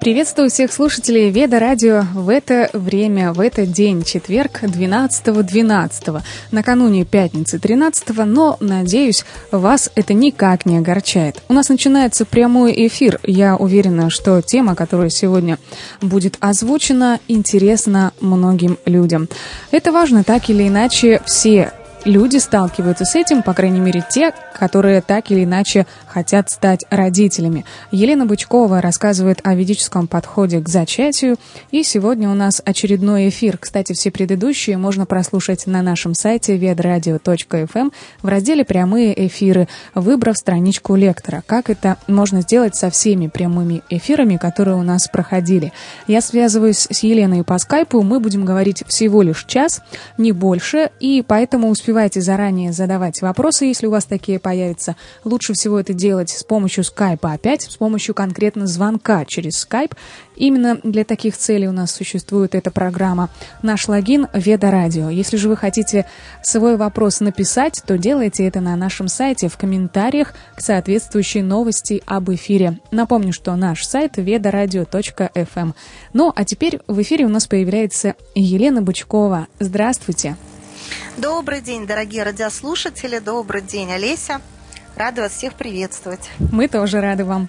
Приветствую всех слушателей Веда Радио в это время, в этот день, четверг, 12.12, накануне пятницы 13, но, надеюсь, вас это никак не огорчает. У нас начинается прямой эфир. Я уверена, что тема, которая сегодня будет озвучена, интересна многим людям. Это важно, так или иначе, все люди сталкиваются с этим, по крайней мере, те, которые так или иначе хотят стать родителями. Елена Бычкова рассказывает о ведическом подходе к зачатию, и сегодня у нас очередной эфир. Кстати, все предыдущие можно прослушать на нашем сайте vedradio.fm в разделе «Прямые эфиры», выбрав страничку лектора. Как это можно сделать со всеми прямыми эфирами, которые у нас проходили? Я связываюсь с Еленой по скайпу, мы будем говорить всего лишь час, не больше, и поэтому успевайте заранее задавать вопросы, если у вас такие появятся. Лучше всего это делать с помощью скайпа, опять с помощью конкретно звонка через скайп. Именно для таких целей у нас существует эта программа. Наш логин Веда Радио. Если же вы хотите свой вопрос написать, то делайте это на нашем сайте в комментариях к соответствующей новости об эфире. Напомню, что наш сайт vedradio.fm. Ну, а теперь в эфире у нас появляется Елена Бычкова. Здравствуйте. Добрый день, дорогие радиослушатели. Добрый день, Олеся. Рада вас всех приветствовать. Мы тоже рады вам.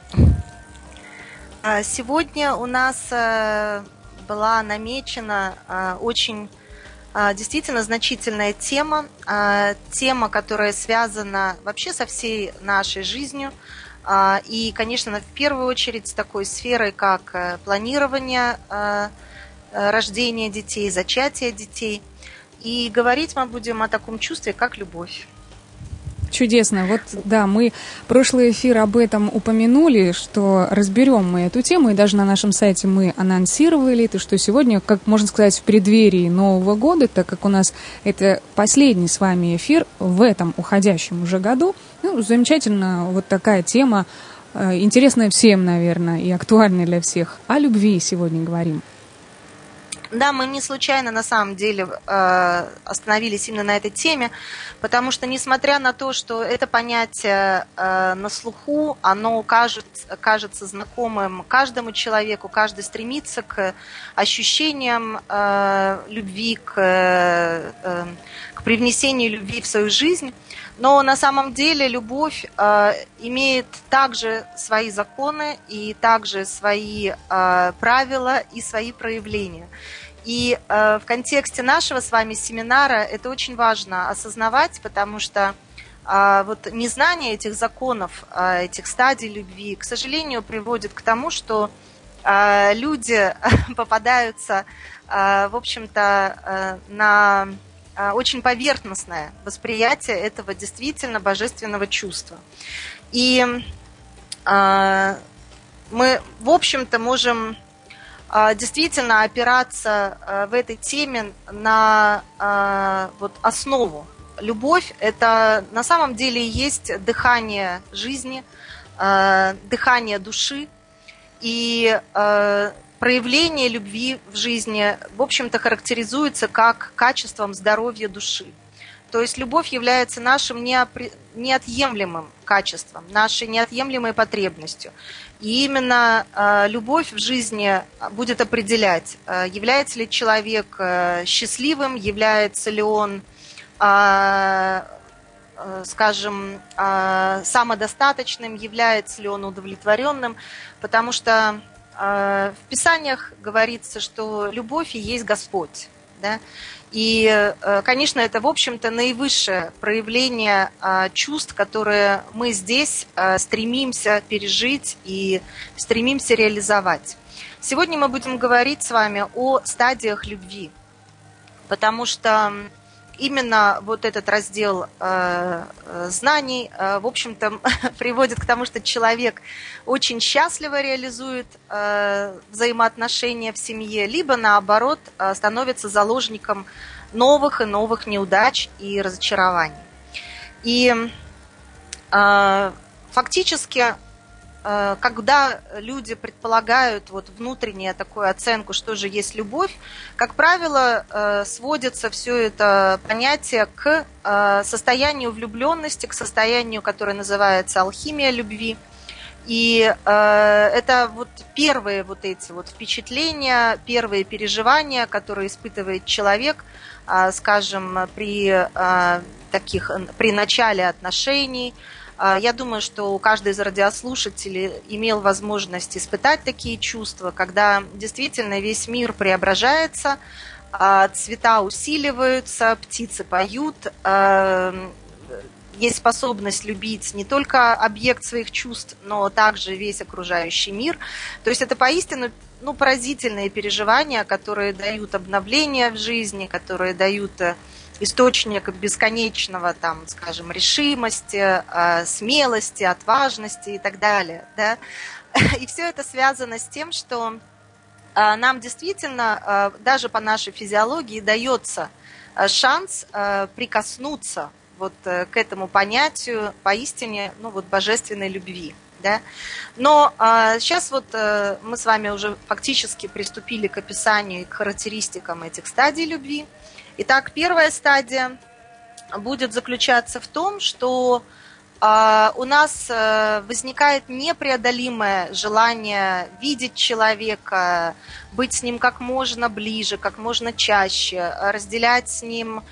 Сегодня у нас была намечена очень действительно значительная тема. Тема, которая связана вообще со всей нашей жизнью. И, конечно, в первую очередь с такой сферой, как планирование рождения детей, зачатия детей. И говорить мы будем о таком чувстве, как любовь. Чудесно. Вот, да, мы прошлый эфир об этом упомянули, что разберем мы эту тему, и даже на нашем сайте мы анонсировали это, что сегодня, как можно сказать, в преддверии Нового года, так как у нас это последний с вами эфир в этом уходящем уже году, ну, замечательно, вот такая тема, интересная всем, наверное, и актуальная для всех. О любви сегодня говорим. Да, мы не случайно на самом деле остановились именно на этой теме, потому что, несмотря на то, что это понятие на слуху, оно кажется знакомым каждому человеку, каждый стремится к ощущениям любви, к привнесению любви в свою жизнь, но на самом деле любовь имеет также свои законы и также свои правила и свои проявления. И в контексте нашего с вами семинара это очень важно осознавать, потому что вот незнание этих законов, этих стадий любви, к сожалению, приводит к тому, что люди попадаются, в общем-то, на очень поверхностное восприятие этого действительно божественного чувства. И мы, в общем-то, можем действительно опираться в этой теме на вот основу. Любовь – это на самом деле и есть дыхание жизни, дыхание души, и проявление любви в жизни, в общем-то, характеризуется как качеством здоровья души. То есть любовь является нашим неотъемлемым качеством, нашей неотъемлемой потребностью. И именно любовь в жизни будет определять, является ли человек счастливым, является ли он, скажем, самодостаточным, является ли он удовлетворенным, потому что в Писаниях говорится, что любовь и есть Господь. Да? И, конечно, это, в общем-то, наивысшее проявление чувств, которые мы здесь стремимся пережить и стремимся реализовать. Сегодня мы будем говорить с вами о стадиях любви, потому что именно вот этот раздел знаний, в общем-то, приводит к тому, что человек очень счастливо реализует взаимоотношения в семье, либо, наоборот, становится заложником новых и новых неудач и разочарований. И фактически, когда люди предполагают вот внутреннюю такую оценку, что же есть любовь, как правило, сводится все это понятие к состоянию влюбленности, к состоянию, которое называется алхимия любви. И это вот первые вот эти вот впечатления, первые переживания, которые испытывает человек, скажем, при начале отношений. Я думаю, что каждый из радиослушателей имел возможность испытать такие чувства, когда действительно весь мир преображается, цвета усиливаются, птицы поют, есть способность любить не только объект своих чувств, но также весь окружающий мир. То есть это поистину поразительные переживания, которые дают обновление в жизни, которые дают источник бесконечного, там, скажем, решимости, смелости, отважности и так далее. Да? И все это связано с тем, что нам действительно, даже по нашей физиологии, дается шанс прикоснуться вот к этому понятию поистине, божественной любви. Да? Но сейчас вот мы с вами уже фактически приступили к описанию и к характеристикам этих стадий любви. Итак, первая стадия будет заключаться в том, что у нас возникает непреодолимое желание видеть человека, быть с ним как можно ближе, как можно чаще, разделять с ним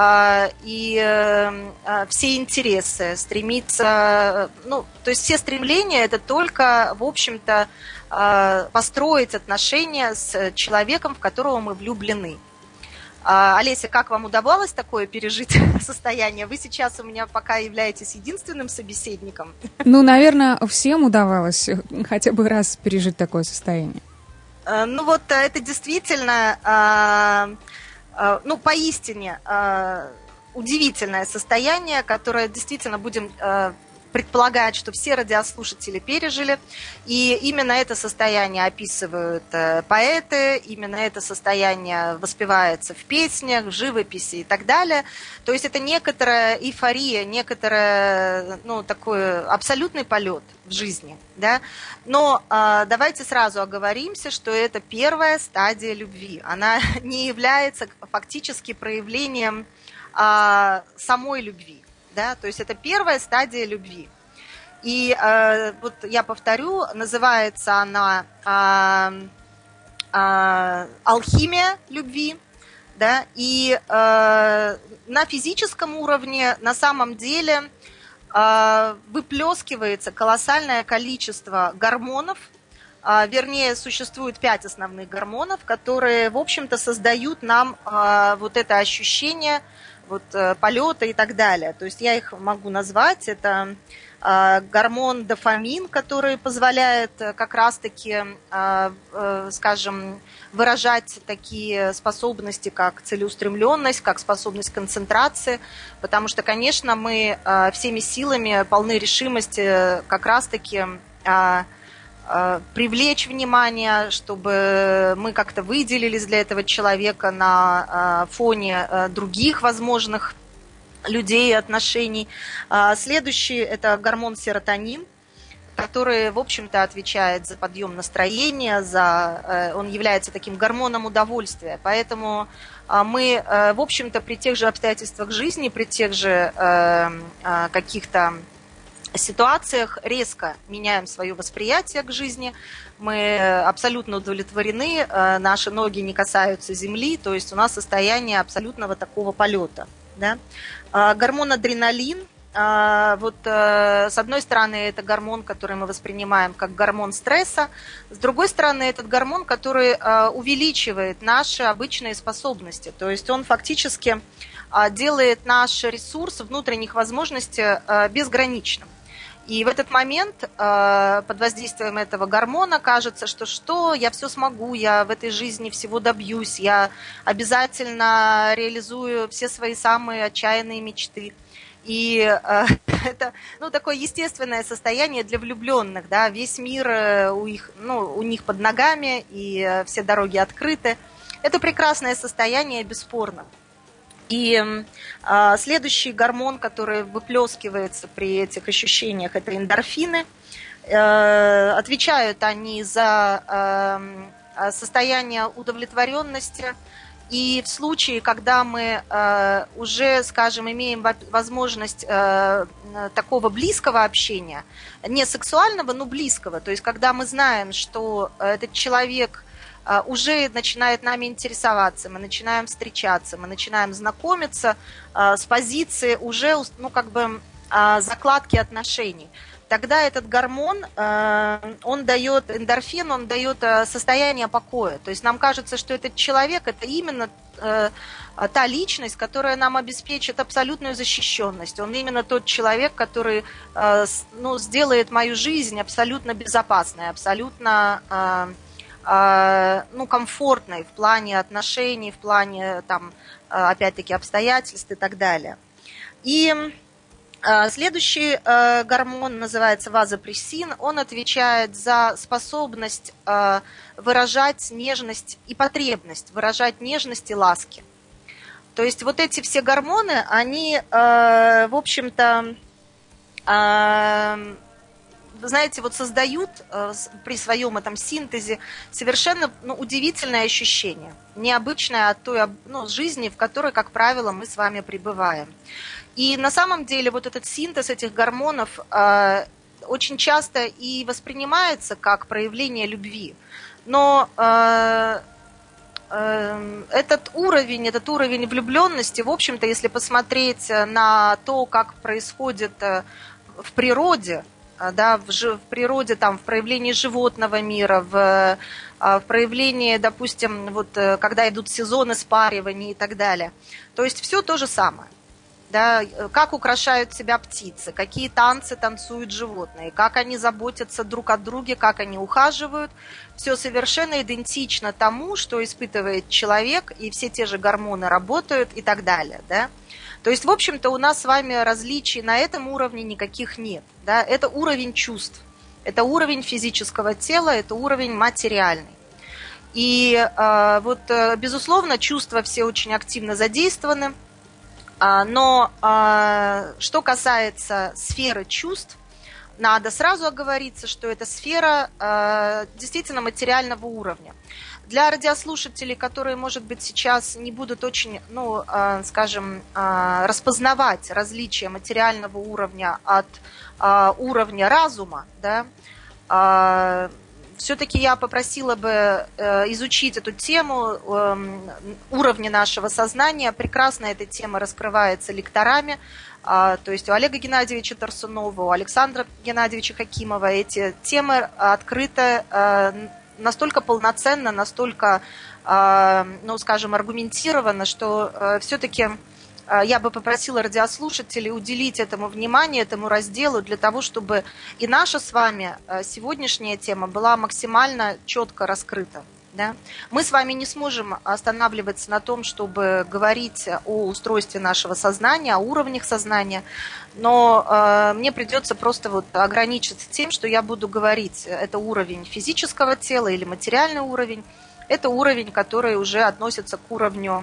и все интересы, стремиться, то есть все стремления это только, в общем-то, построить отношения с человеком, в которого мы влюблены. Олеся, как вам удавалось такое пережить состояние? Вы сейчас у меня пока являетесь единственным собеседником. Наверное, всем удавалось хотя бы раз пережить такое состояние. Это действительно, поистине удивительное состояние, которое действительно будем предполагать, что все радиослушатели пережили. И именно это состояние описывают поэты, именно это состояние воспевается в песнях, в живописи и так далее. То есть это некоторая эйфория, некоторый такой абсолютный полет в жизни. Да? Но давайте сразу оговоримся, что это первая стадия любви. Она не является фактически проявлением самой любви. Да, то есть это первая стадия любви. И вот я повторю, называется она алхимия любви. Да, и на физическом уровне на самом деле выплескивается колоссальное количество гормонов. Вернее, существует 5 основных гормонов, которые, в общем-то, создают нам вот это ощущение полета и так далее. То есть я их могу назвать. Это гормон дофамин, который позволяет как раз-таки, скажем, выражать такие способности, как целеустремленность, как способность концентрации, потому что, конечно, мы всеми силами полны решимости как раз-таки привлечь внимание, чтобы мы как-то выделились для этого человека на фоне других возможных людей и отношений. Следующий – это гормон серотонин, который, в общем-то, отвечает за подъем настроения, он является таким гормоном удовольствия. Поэтому мы, в общем-то, при тех же обстоятельствах жизни, при тех же каких-то ситуациях резко меняем свое восприятие к жизни, мы абсолютно удовлетворены, наши ноги не касаются земли, то есть у нас состояние абсолютного такого полета. Да? Гормон адреналин, с одной стороны, это гормон, который мы воспринимаем как гормон стресса, с другой стороны, этот гормон, который увеличивает наши обычные способности, то есть он фактически делает наш ресурс внутренних возможностей безграничным. И в этот момент под воздействием этого гормона кажется, что я все смогу, я в этой жизни всего добьюсь, я обязательно реализую все свои самые отчаянные мечты. И это такое естественное состояние для влюбленных. Да? Весь мир у них под ногами, и все дороги открыты. Это прекрасное состояние, бесспорно. И следующий гормон, который выплескивается при этих ощущениях, это эндорфины. Отвечают они за состояние удовлетворенности И в случае, когда мы уже, скажем, имеем возможность такого близкого общения, не сексуального, но близкого, то есть когда мы знаем, что этот человек уже начинает нами интересоваться, мы начинаем встречаться, мы начинаем знакомиться с позиции уже, ну, как бы, закладки отношений. Тогда этот гормон, он дает эндорфин, он дает состояние покоя. То есть нам кажется, что этот человек – это именно та личность, которая нам обеспечит абсолютную защищенность. Он именно тот человек, который, ну, сделает мою жизнь абсолютно безопасной, абсолютно, ну, комфортной в плане отношений, в плане, там, опять-таки, обстоятельств и так далее. И следующий гормон называется вазопрессин. Он отвечает за способность выражать нежность и потребность, выражать нежность и ласки. То есть вот эти все гормоны, они, в общем-то, знаете, вот создают при своем этом синтезе совершенно, ну, удивительное ощущение, необычное от той, ну, жизни, в которой, как правило, мы с вами пребываем. И на самом деле вот этот синтез этих гормонов очень часто и воспринимается как проявление любви. Но этот уровень влюбленности, в общем-то, если посмотреть на то, как происходит в природе, да, в природе, там, в проявлении животного мира, в проявлении, допустим, вот, когда идут сезоны спаривания и так далее. То есть все то же самое. Да, как украшают себя птицы, какие танцы танцуют животные, как они заботятся друг о друге, как они ухаживают. Все совершенно идентично тому, что испытывает человек, и все те же гормоны работают и так далее. Да? То есть, в общем-то, у нас с вами различий на этом уровне никаких нет. Да? Это уровень чувств, это уровень физического тела, это уровень материальный. И вот, безусловно, чувства все очень активно задействованы. Но что касается сферы чувств, надо сразу оговориться, что это сфера действительно материального уровня. Для радиослушателей, которые, может быть, сейчас не будут очень, ну, скажем, распознавать различия материального уровня от уровня разума, да, все-таки я попросила бы изучить эту тему уровня нашего сознания. Прекрасно эта тема раскрывается лекторами. То есть у Олега Геннадьевича Тарсунова, у Александра Геннадьевича Хакимова эти темы открыты настолько полноценно, настолько, ну, скажем, аргументированно, что все-таки я бы попросила радиослушателей уделить этому внимание, этому разделу, для того, чтобы и наша с вами сегодняшняя тема была максимально четко раскрыта. Да? Мы с вами не сможем останавливаться на том, чтобы говорить о устройстве нашего сознания, о уровнях сознания, но мне придется просто вот ограничиться тем, что я буду говорить, это уровень физического тела или материальный уровень, это уровень, который уже относится к уровню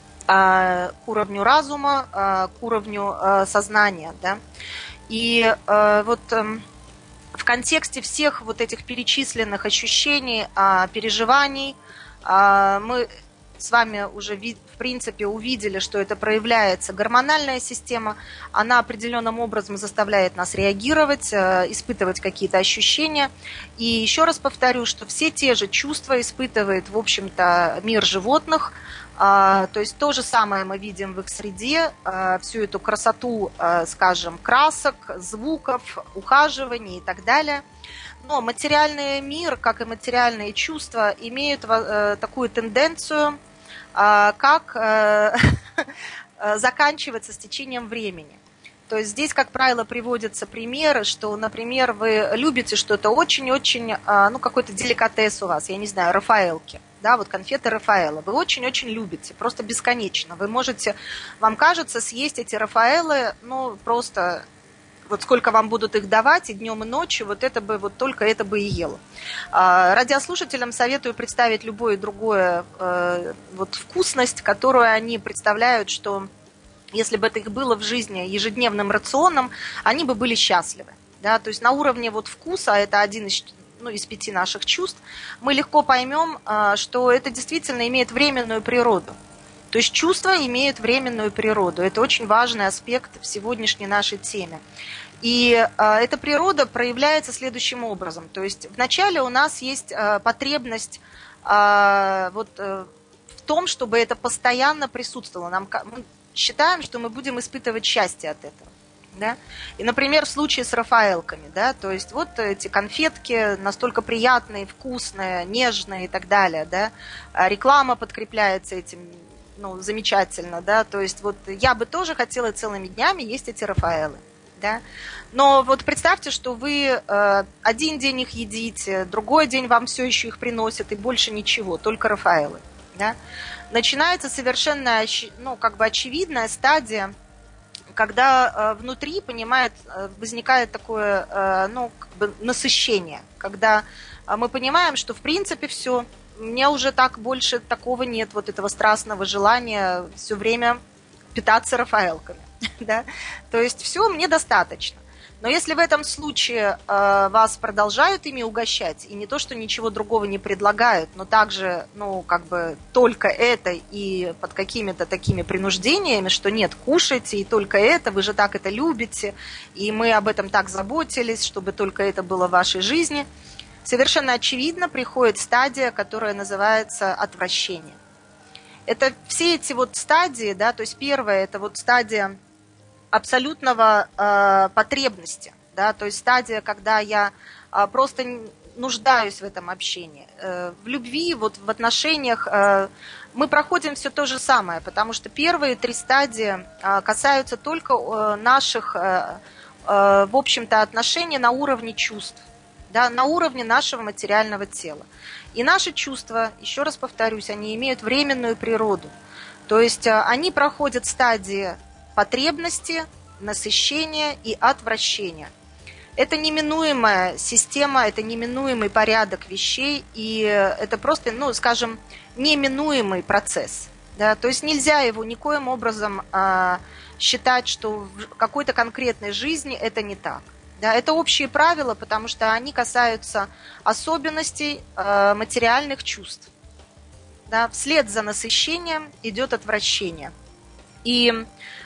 разума, к уровню сознания. Да? И вот в контексте всех вот этих перечисленных ощущений, переживаний, мы с вами уже, в принципе, увидели, что это проявляется гормональная система, она определенным образом заставляет нас реагировать, испытывать какие-то ощущения. И еще раз повторю, что все те же чувства испытывает, в общем-то, мир животных. То есть то же самое мы видим в их среде, всю эту красоту, скажем, красок, звуков, ухаживаний и так далее. Но материальный мир, как и материальные чувства, имеют такую тенденцию, как заканчиваться с течением времени. То есть здесь, как правило, приводятся примеры, что, например, вы любите что-то очень-очень, ну, какой-то деликатес у вас, я не знаю, рафаэлки. Да, вот конфеты Рафаэлло. Вы очень-очень любите, просто бесконечно. Вы можете, вам кажется, съесть эти Рафаэллы, ну, просто вот сколько вам будут их давать, и днем, и ночью, вот это бы, вот только это бы и ел. Радиослушателям советую представить любое другое вот вкусность, которую они представляют, что если бы это их было в жизни ежедневным рационом, они бы были счастливы. Да? То есть на уровне вот вкуса, это один из 5 наших чувств, мы легко поймем, что это действительно имеет временную природу. То есть чувства имеют временную природу. Это очень важный аспект в сегодняшней нашей теме. И эта природа проявляется следующим образом. То есть вначале у нас есть потребность в том, чтобы это постоянно присутствовало. Мы считаем, что мы будем испытывать счастье от этого. Да? И, например, в случае с рафаэлками, да, то есть вот эти конфетки настолько приятные, вкусные, нежные и так далее, да, реклама подкрепляется этим, замечательно, да, то есть вот я бы тоже хотела целыми днями есть эти рафаэлы, да, но вот представьте, что вы один день их едите, другой день вам все еще их приносят и больше ничего, только рафаэлы, да, начинается совершенно, очевидная стадия, когда внутри, возникает такое, насыщение, когда мы понимаем, что в принципе все, мне уже так больше такого нет, вот этого страстного желания все время питаться рафаэлками, да, то есть все, мне достаточно. Но если в этом случае вас продолжают ими угощать, и не то, что ничего другого не предлагают, но также, только это и под какими-то такими принуждениями, что нет, кушайте, и только это, вы же так это любите, и мы об этом так заботились, чтобы только это было в вашей жизни, совершенно очевидно приходит стадия, которая называется отвращение. Это все эти вот стадии, да, то есть первая, это вот стадия абсолютного потребности, да, то есть стадия, когда я просто нуждаюсь в этом общении. В любви, вот в отношениях мы проходим все то же самое, потому что первые 3 стадии касаются только наших, в общем-то, отношений на уровне чувств, да, на уровне нашего материального тела. И наши чувства, еще раз повторюсь, они имеют временную природу, то есть они проходят стадии потребности, насыщения и отвращения. Это неминуемая система, это неминуемый порядок вещей, и это просто, неминуемый процесс. Да? То есть нельзя его никоим образом считать, что в какой-то конкретной жизни это не так. Да? Это общие правила, потому что они касаются особенностей материальных чувств. Да? Вслед за насыщением идет отвращение. И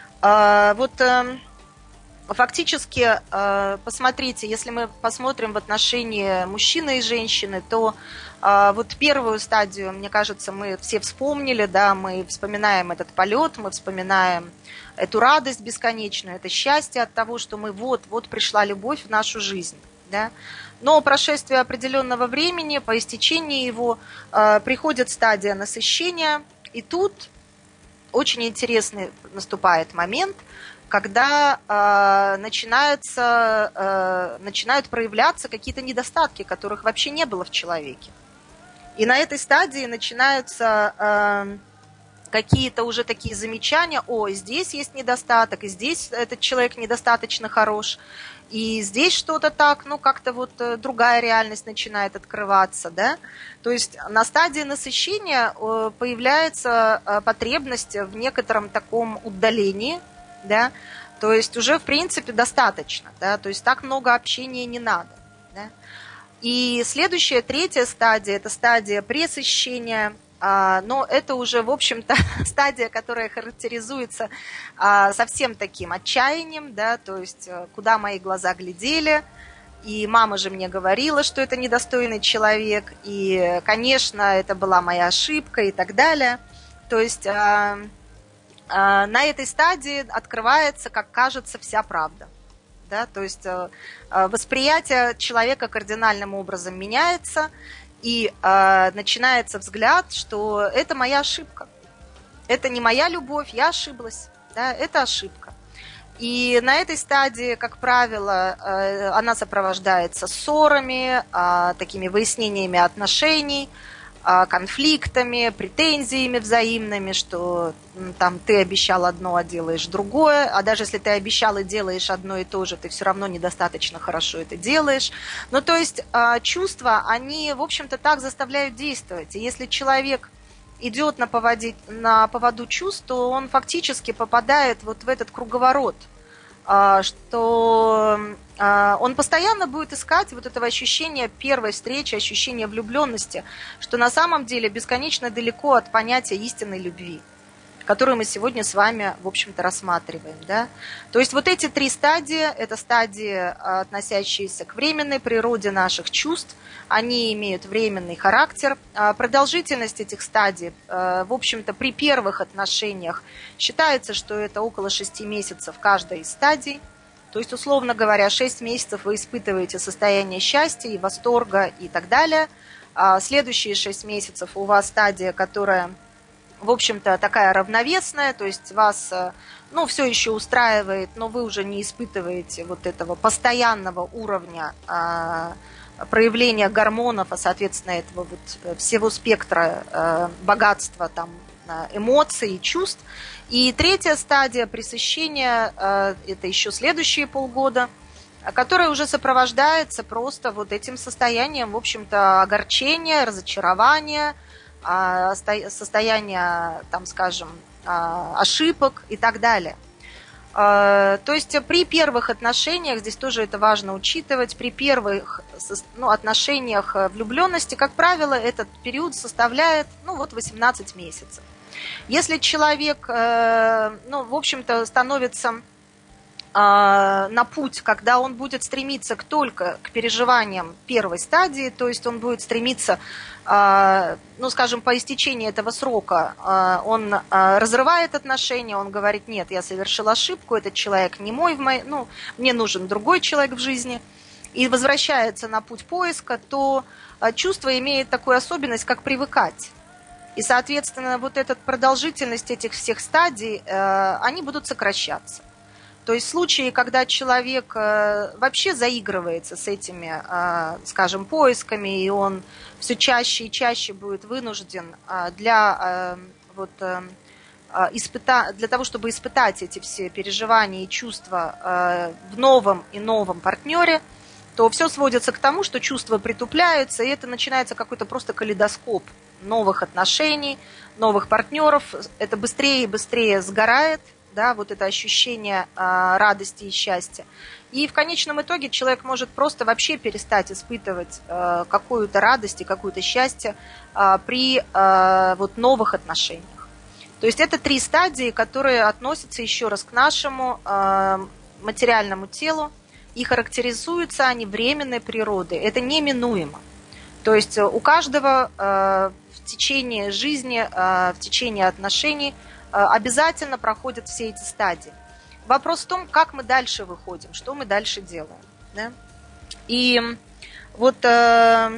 фактически, посмотрите, если мы посмотрим в отношении мужчины и женщины, то вот первую стадию, мне кажется, мы все вспомнили, да, мы вспоминаем этот полет, мы вспоминаем эту радость бесконечную, это счастье от того, что мы вот пришла любовь в нашу жизнь, да. Но по прошествии определенного времени, по истечении его, приходит стадия насыщения, и тут очень интересный наступает момент, когда начинают проявляться какие-то недостатки, которых вообще не было в человеке. И на этой стадии начинаются какие-то уже такие замечания: здесь есть недостаток, и здесь этот человек недостаточно хорош, и здесь что-то так, как-то вот другая реальность начинает открываться, да. То есть на стадии насыщения появляется потребность в некотором таком удалении, да, то есть уже в принципе достаточно, да, то есть так много общения не надо, да. И следующая, 3-я стадия, это стадия пресыщения, но это уже, в общем-то, стадия, которая характеризуется совсем таким отчаянием, да, то есть куда мои глаза глядели, и мама же мне говорила, что это недостойный человек, и, конечно, это была моя ошибка и так далее. То есть на этой стадии открывается, как кажется, вся правда. Да? То есть восприятие человека кардинальным образом меняется, и начинается взгляд, что это моя ошибка. Это не моя любовь, я ошиблась. Да? Это ошибка. И на этой стадии, как правило, она сопровождается ссорами, такими выяснениями отношений, конфликтами, претензиями взаимными, что там ты обещал одно, а делаешь другое, а даже если ты обещал и делаешь одно и то же, ты все равно недостаточно хорошо это делаешь. Ну, то есть чувства, они, в общем-то, так заставляют действовать. И если человек идет на поводу чувств, то он фактически попадает вот в этот круговорот, что он постоянно будет искать вот этого ощущения первой встречи, ощущения влюбленности, что на самом деле бесконечно далеко от понятия истинной любви. которую мы сегодня с вами, в общем-то, рассматриваем. Да? То есть вот эти 3 стадии, это стадии, относящиеся к временной природе наших чувств, они имеют временный характер. Продолжительность этих стадий, в общем-то, при первых отношениях считается, что это около 6 месяцев каждой из стадий. То есть, условно говоря, 6 месяцев вы испытываете состояние счастья и восторга и так далее. Следующие 6 месяцев у вас стадия, которая, в общем-то, такая равновесная, то есть вас, все еще устраивает, но вы уже не испытываете вот этого постоянного уровня проявления гормонов, а, соответственно, этого вот всего спектра богатства там, эмоций и чувств. И 3-я стадия пресыщения, это еще следующие полгода, которая уже сопровождается просто вот этим состоянием, в общем-то, огорчения, разочарования, состояние, там, скажем, ошибок и так далее. То есть при первых отношениях, здесь тоже это важно учитывать, при первых отношениях влюбленности, как правило, этот период составляет 18 месяцев. Если человек, в общем-то, становится на путь, когда он будет стремиться только к переживаниям первой стадии, то есть он будет стремиться, скажем, по истечении этого срока, он разрывает отношения, он говорит: нет, я совершил ошибку, этот человек не мой, мне нужен другой человек в жизни, и возвращается на путь поиска, то чувство имеет такую особенность, как привыкать. И, соответственно, вот эта продолжительность этих всех стадий, они будут сокращаться. То есть в случае, когда человек вообще заигрывается с этими, скажем, поисками, и он все чаще и чаще будет вынужден для того, чтобы испытать эти все переживания и чувства в новом и новом партнере, то все сводится к тому, что чувства притупляются, и это начинается какой-то просто калейдоскоп новых отношений, новых партнеров. Это быстрее и быстрее сгорает, да, вот это ощущение радости и счастья. И в конечном итоге человек может просто вообще перестать испытывать какую-то радость и какое-то счастье при новых отношениях. То есть это 3 стадии, которые относятся еще раз к нашему материальному телу, и характеризуются они временной природой. Это неминуемо. То есть у каждого в течение жизни, в течение отношений обязательно проходят все эти стадии. Вопрос в том, как мы дальше выходим, что мы дальше делаем. Да? И вот на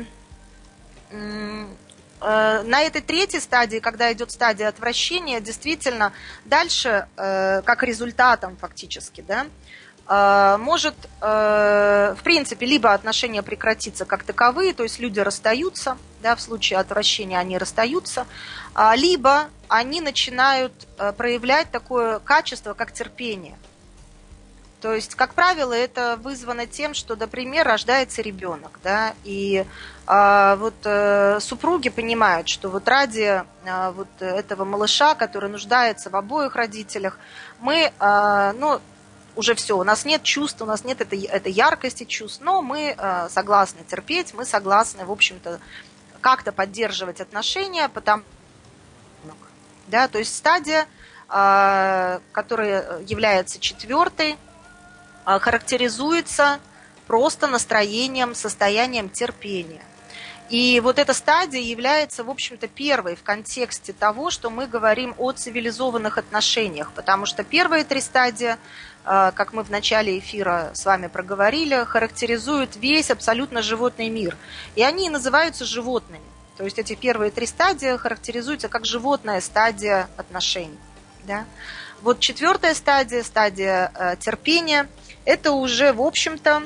этой 3-й стадии, когда идет стадия отвращения, действительно дальше, как результатом фактически, да, может, в принципе, либо отношения прекратиться как таковые, то есть люди расстаются, да, в случае отвращения они расстаются, либо они начинают проявлять такое качество, как терпение. То есть, как правило, это вызвано тем, что, например, рождается ребенок, да, и супруги понимают, что вот ради этого малыша, который нуждается в обоих родителях, мы, уже все, у нас нет чувств, у нас нет этой яркости чувств, но мы согласны терпеть, мы согласны, в общем-то, как-то поддерживать отношения, да, то есть стадия, которая является 4-й, характеризуется просто настроением, состоянием терпения. И вот эта стадия является, в общем-то, первой в контексте того, что мы говорим о цивилизованных отношениях, потому что первые 3 стадии, как мы в начале эфира с вами проговорили, характеризуют весь абсолютно животный мир. И они называются животными. То есть эти первые 3 стадии характеризуются как животная стадия отношений. Да? Вот 4-я стадия, стадия терпения, это уже, в общем-то,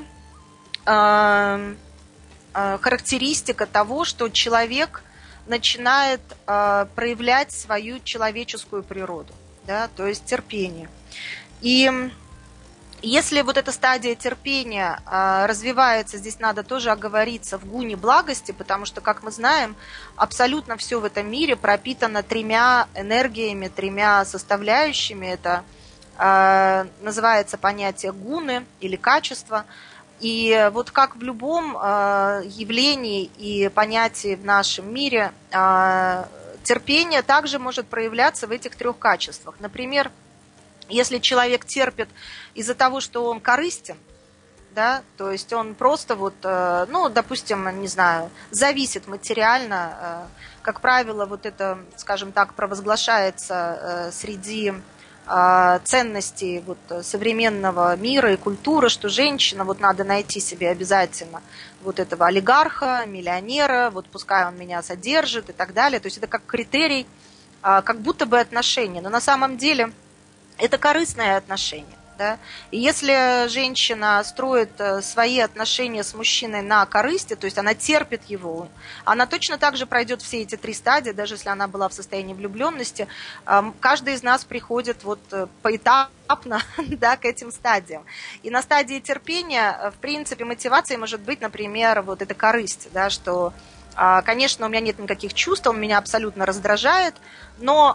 характеристика того, что человек начинает проявлять свою человеческую природу, да, то есть терпение. И если вот эта стадия терпения развивается, здесь надо тоже оговориться, в гуне благости, потому что, как мы знаем, абсолютно все в этом мире пропитано 3 энергиями, 3 составляющими. Это называется понятие гуны или качество. И вот как в любом явлении и понятии в нашем мире, терпение также может проявляться в этих 3 качествах. Например, если человек терпит из-за того, что он корыстен, да, то есть он просто вот, ну, допустим, не знаю, зависит материально, как правило, вот это, скажем так, провозглашается среди ценностей вот современного мира и культуры, что женщина, вот надо найти себе обязательно вот этого олигарха, миллионера, вот пускай он меня содержит и так далее. То есть это как критерий, как будто бы отношения, но на самом деле это корыстное отношение. Да? И если женщина строит свои отношения с мужчиной на корысти, то есть она терпит его, она точно так же пройдет все эти 3 стадии, даже если она была в состоянии влюбленности. Каждый из нас приходит вот поэтапно, да, к этим стадиям. И на стадии терпения, в принципе, мотивацией может быть, например, вот эта корысть, да, что, конечно, у меня нет никаких чувств, он меня абсолютно раздражает, но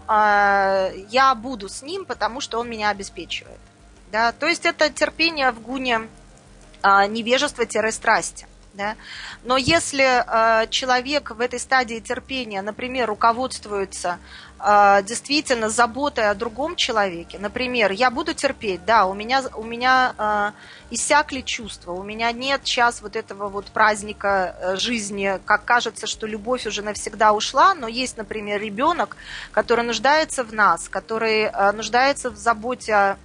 я буду с ним, потому что он меня обеспечивает. Да, то есть это терпение в гуне невежества-страсти. Да? Но если человек в этой стадии терпения, например, руководствуется действительно заботой о другом человеке, например, я буду терпеть, да, у меня иссякли чувства, у меня нет сейчас вот этого вот праздника жизни, как кажется, что любовь уже навсегда ушла, но есть, например, ребенок, который нуждается в нас, который нуждается в заботе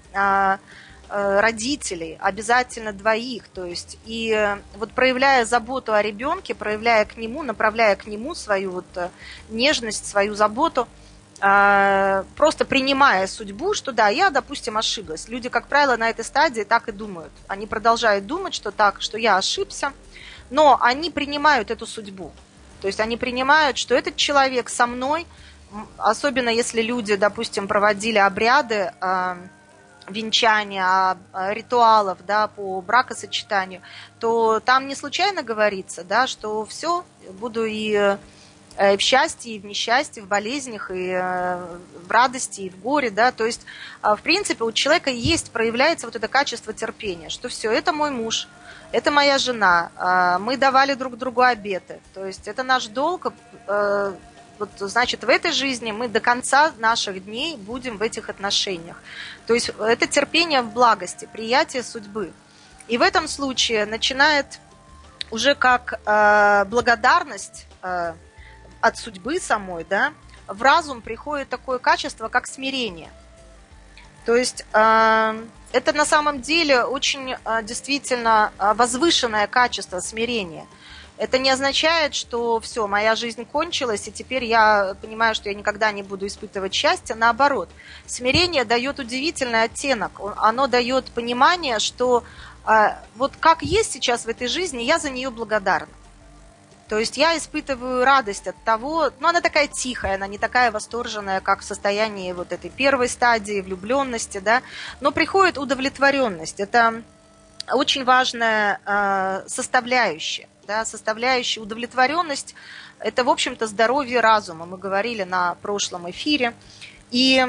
родителей, обязательно 2. То есть, и вот проявляя заботу о ребенке, проявляя к нему, направляя к нему свою вот нежность, свою заботу, просто принимая судьбу, что да, я, допустим, ошиблась. Люди, как правило, на этой стадии так и думают. Они продолжают думать, что так, что я ошибся, но они принимают эту судьбу. То есть они принимают, что этот человек со мной, особенно если люди, допустим, проводили обряды венчания, ритуалов, да, по бракосочетанию, то там не случайно говорится, да, что все, буду и в счастье, и в несчастье, в болезнях, и в радости, и в горе, да, то есть, в принципе, у человека проявляется вот это качество терпения, что все, это мой муж, это моя жена, мы давали друг другу обеты, то есть это наш долг. Вот, значит, в этой жизни мы до конца наших дней будем в этих отношениях. То есть это терпение в благости, приятие судьбы. И в этом случае начинает уже как благодарность от судьбы самой, да, в разум приходит такое качество, как смирение. То есть это на самом деле очень действительно возвышенное качество смирения. Это не означает, что все, моя жизнь кончилась, и теперь я понимаю, что я никогда не буду испытывать счастье. Наоборот, смирение дает удивительный оттенок. Оно дает понимание, что вот как есть сейчас в этой жизни, я за нее благодарна. То есть я испытываю радость от того, ну она такая тихая, она не такая восторженная, как в состоянии вот этой первой стадии влюбленности, да, но приходит удовлетворенность. Это очень важная составляющая. Да, составляющая удовлетворенность – это, в общем-то, здоровье разума. Мы говорили на прошлом эфире. И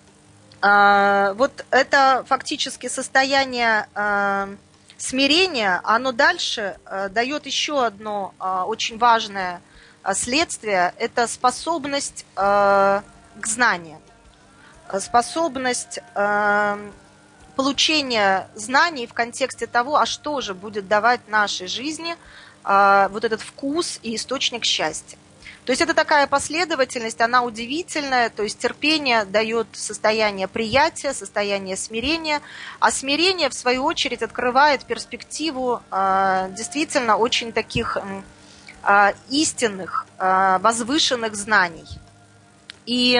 вот это фактически состояние смирения, оно дальше дает еще одно очень важное следствие – это способность к знаниям, способность получения знаний в контексте того, а что же будет давать нашей жизни вот этот вкус и источник счастья. То есть это такая последовательность, она удивительная, то есть терпение дает состояние приятия, состояние смирения, а смирение, в свою очередь, открывает перспективу действительно очень таких истинных, возвышенных знаний. И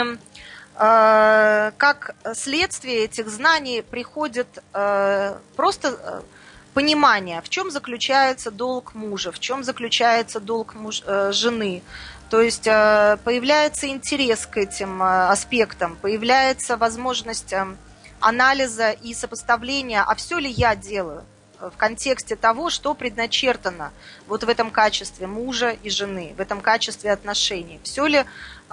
как следствие этих знаний приходит просто понимание, в чем заключается долг мужа, в чем заключается долг жены. То есть появляется интерес к этим аспектам, появляется возможность анализа и сопоставления, а все ли я делаю в контексте того, что предначертано вот в этом качестве мужа и жены, в этом качестве отношений. Все ли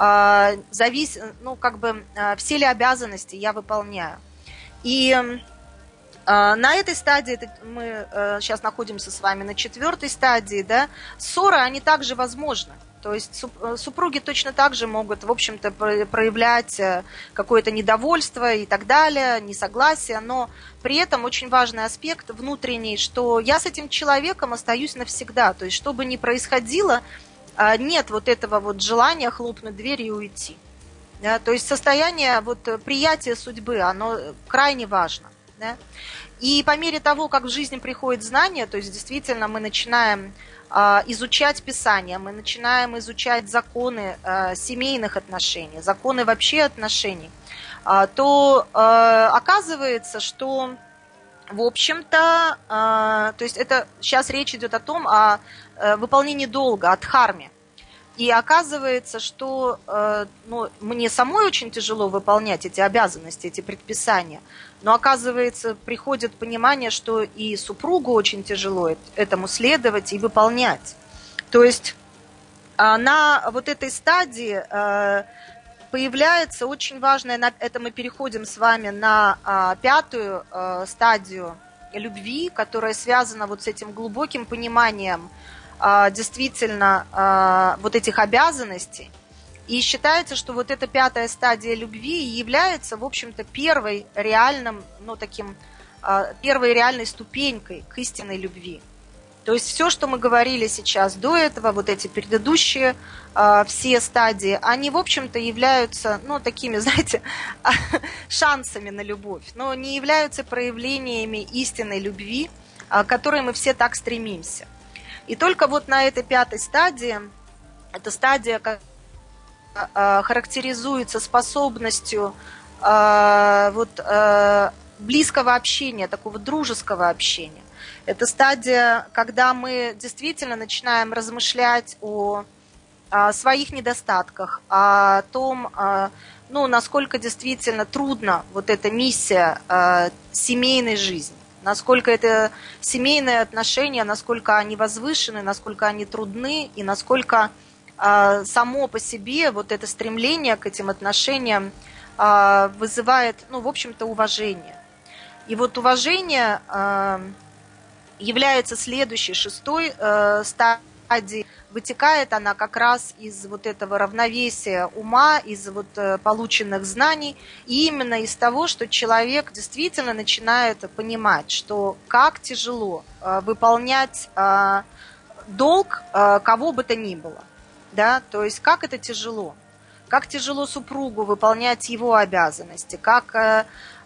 все ли обязанности я выполняю. И на этой стадии, мы сейчас находимся с вами на 4-й стадии, да, ссоры, они также возможны. То есть супруги точно так же могут, в общем-то, проявлять какое-то недовольство и так далее, несогласие, но при этом очень важный аспект внутренний, что я с этим человеком остаюсь навсегда. То есть что бы ни происходило, нет вот этого вот желания хлопнуть дверь и уйти. Да? То есть состояние вот приятия судьбы, оно крайне важно. Да? И по мере того, как в жизни приходит знание, то есть действительно мы начинаем изучать Писание, мы начинаем изучать законы семейных отношений, законы вообще отношений, то оказывается, что, в общем-то, то есть это сейчас речь идет о том, о выполнении долга, о дхарме. И оказывается, что мне самой очень тяжело выполнять эти обязанности, эти предписания. Но оказывается, приходит понимание, что и супругу очень тяжело этому следовать и выполнять. То есть на вот этой стадии появляется очень важное, это мы переходим с вами на пятую стадию любви, которая связана вот с этим глубоким пониманием действительно вот этих обязанностей. И считается, что вот эта пятая стадия любви является, в общем-то, первой реальной ступенькой к истинной любви. То есть все, что мы говорили сейчас до этого, вот эти предыдущие все стадии, они, в общем-то, являются, такими, знаете, шансами на любовь, но не являются проявлениями истинной любви, к которой мы все так стремимся. И только вот на этой пятой стадии, эта стадия характеризуется способностью близкого общения, такого дружеского общения. Это стадия, когда мы действительно начинаем размышлять о своих недостатках, о том, насколько действительно трудна вот эта миссия семейной жизни. Насколько это семейные отношения, насколько они возвышены, насколько они трудны, и насколько само по себе вот это стремление к этим отношениям вызывает, в общем-то, уважение. И вот уважение является следующей, шестой стадией. Вытекает она как раз из вот этого равновесия ума, из вот полученных знаний, и именно из того, что человек действительно начинает понимать, что как тяжело выполнять долг кого бы то ни было. Да? То есть как это тяжело. Как тяжело супругу выполнять его обязанности, как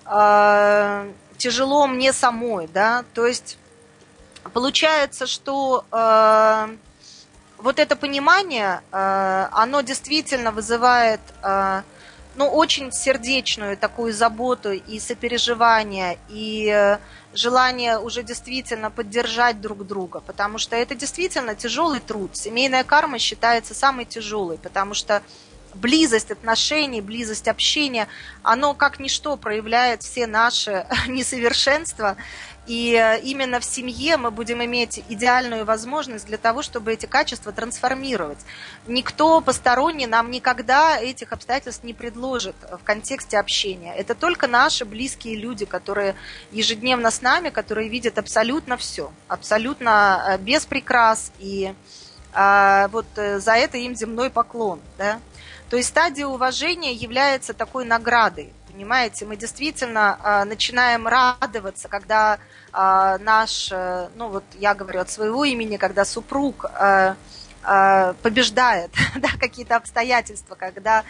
тяжело мне самой. Да? То есть получается, что вот это понимание, оно действительно вызывает очень сердечную такую заботу и сопереживание, и желание уже действительно поддержать друг друга, потому что это действительно тяжелый труд. Семейная карма считается самой тяжелой, потому что близость отношений, близость общения, оно как ничто проявляет все наши несовершенства. И именно в семье мы будем иметь идеальную возможность для того, чтобы эти качества трансформировать. Никто посторонний нам никогда этих обстоятельств не предложит в контексте общения. Это только наши близкие люди, которые ежедневно с нами, которые видят абсолютно все, абсолютно без прикрас. И вот за это им земной поклон. Да? То есть стадия уважения является такой наградой. Понимаете, мы действительно начинаем радоваться, когда наш, я говорю от своего имени, когда супруг побеждает какие-то обстоятельства, когда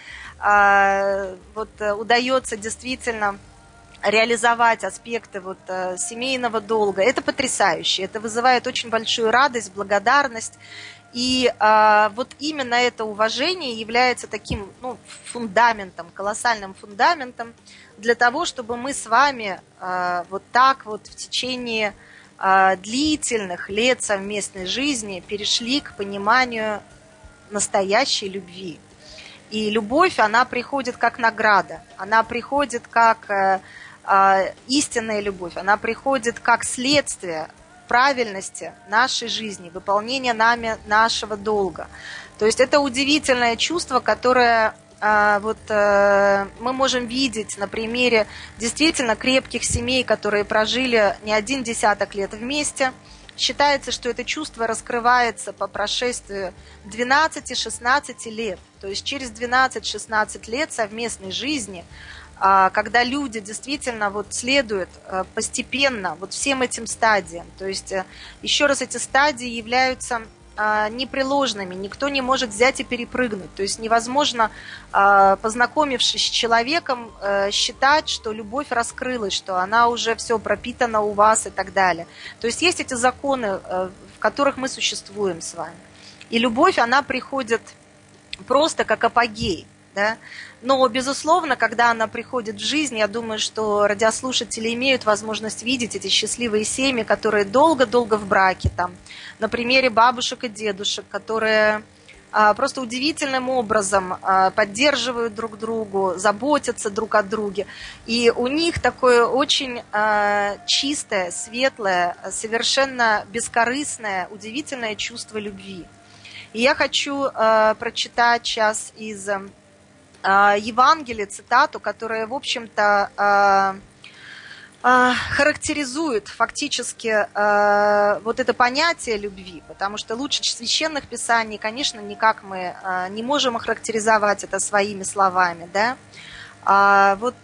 удается действительно реализовать аспекты семейного долга. Это потрясающе, это вызывает очень большую радость, благодарность. И именно это уважение является таким фундаментом, колоссальным фундаментом для того, чтобы мы с вами в течение длительных лет совместной жизни перешли к пониманию настоящей любви. И любовь, она приходит как награда, она приходит как истинная любовь, она приходит как следствие правильности нашей жизни, выполнения нами нашего долга. То есть это удивительное чувство, которое мы можем видеть на примере действительно крепких семей, которые прожили не один десяток лет вместе, Считается, что это чувство раскрывается по прошествии 12-16 лет. То есть через 12-16 лет совместной жизни, когда люди действительно вот следуют постепенно вот всем этим стадиям. То есть, еще раз, эти стадии являются непреложными, никто не может взять и перепрыгнуть. То есть невозможно, познакомившись с человеком, считать, что любовь раскрылась, что она уже все пропитана у вас и так далее. То есть есть эти законы, в которых мы существуем с вами. И любовь, она приходит просто как апогей, да? Но, безусловно, когда она приходит в жизнь, я думаю, что радиослушатели имеют возможность видеть эти счастливые семьи, которые долго-долго в браке, там, на примере бабушек и дедушек, которые просто удивительным образом поддерживают друг друга, заботятся друг о друге. И у них такое очень чистое, светлое, совершенно бескорыстное, удивительное чувство любви. И я хочу прочитать сейчас из Евангелия цитату, которая, в общем-то, характеризует фактически вот это понятие любви, потому что лучше священных писаний, конечно, никак мы не можем охарактеризовать это своими словами, да? Вот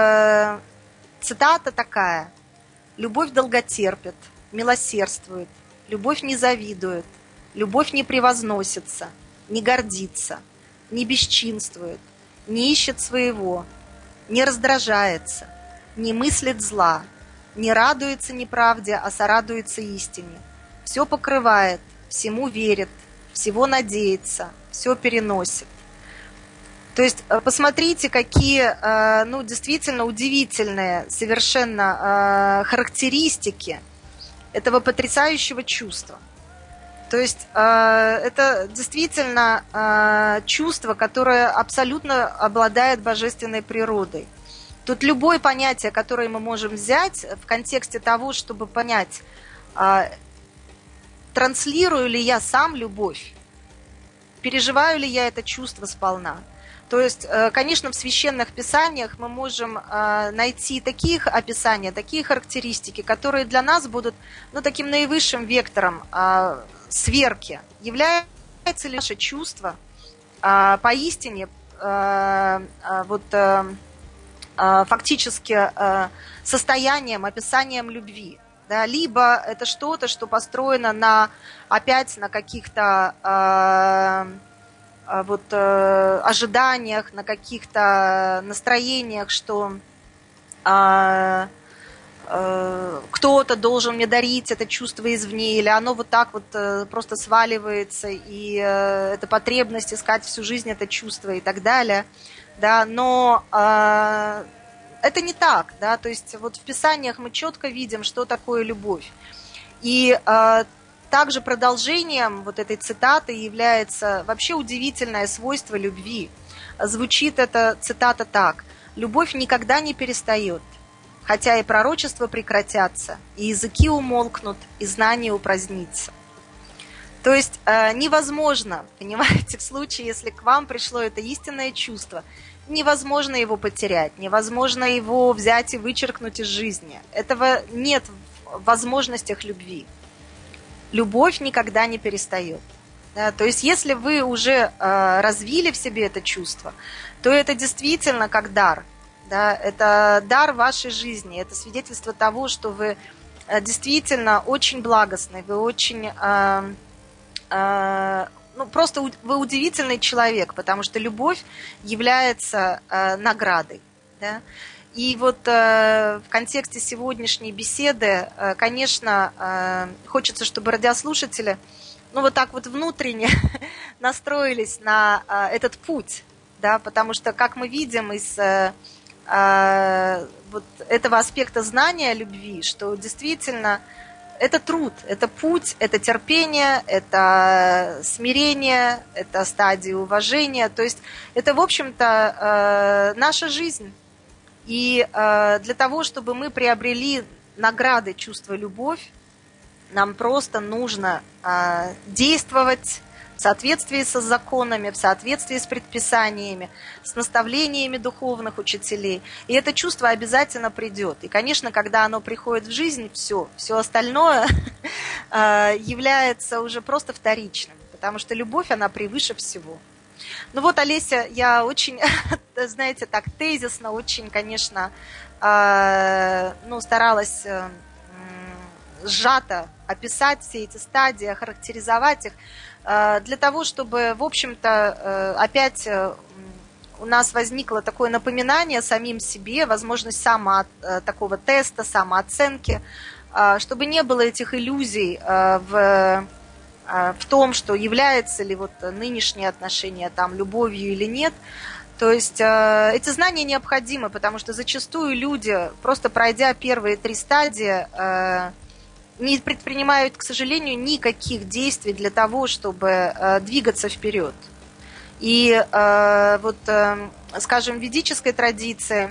цитата такая: «Любовь долготерпит, милосердствует, любовь не завидует, любовь не превозносится, не гордится, не бесчинствует, не ищет своего, не раздражается, не мыслит зла, не радуется неправде, а сорадуется истине, все покрывает, всему верит, всего надеется, все переносит». То есть посмотрите, какие, ну, действительно удивительные совершенно характеристики этого потрясающего чувства. То есть это действительно чувство, которое абсолютно обладает божественной природой. Тут любое понятие, которое мы можем взять в контексте того, чтобы понять, транслирую ли я сам любовь, переживаю ли я это чувство сполна. То есть, конечно, в священных писаниях мы можем найти такие описания, такие характеристики, которые для нас будут, ну, таким наивысшим вектором сверки. Является ли наше чувство поистине вот фактически состоянием, описанием любви, да? Либо это что-то, что построено опять на каких-то вот ожиданиях, на каких-то настроениях, что кто-то должен мне дарить это чувство извне, или оно вот так вот просто сваливается, и это потребность искать всю жизнь это чувство и так далее, да, но это не так, да, то есть вот в Писаниях мы четко видим, что такое любовь. И также продолжением вот этой цитаты является вообще удивительное свойство любви. Звучит эта цитата так: «Любовь никогда не перестает, хотя и пророчества прекратятся, и языки умолкнут, и знание упразднится». То есть невозможно, понимаете, в случае, если к вам пришло это истинное чувство, невозможно его потерять, невозможно его взять и вычеркнуть из жизни. Этого нет в возможностях любви. Любовь никогда не перестает. Да, то есть если вы уже развили в себе это чувство, то это действительно как дар. Да, это дар вашей жизни, это свидетельство того, что вы действительно очень благостный, вы очень, ну, просто вы удивительный человек, потому что любовь является наградой. Да? И вот в контексте сегодняшней беседы, конечно, хочется, чтобы радиослушатели, ну, вот так вот внутренне настроились на этот путь, да, потому что, как мы видим из вот этого аспекта знания любви, что действительно это труд, это путь, это терпение, это смирение, это стадия уважения, то есть это, в общем-то, наша жизнь. И для того, чтобы мы приобрели награды чувства любовь, нам просто нужно действовать, в соответствии со законами, в соответствии с предписаниями, с наставлениями духовных учителей. И это чувство обязательно придет. И, конечно, когда оно приходит в жизнь, все остальное является уже просто вторичным, потому что любовь, она превыше всего. Ну вот, Олеся, я очень, знаете, так тезисно, очень, конечно, старалась сжато описать все эти стадии, охарактеризовать их, для того, чтобы, в общем-то, опять у нас возникло такое напоминание самим себе, возможность такого теста, самооценки, чтобы не было этих иллюзий в том, что является ли вот нынешние отношения там любовью или нет. То есть эти знания необходимы, потому что зачастую люди, просто пройдя первые 3 стадии, не предпринимают, к сожалению, никаких действий для того, чтобы двигаться вперед. И скажем, в ведической традиции,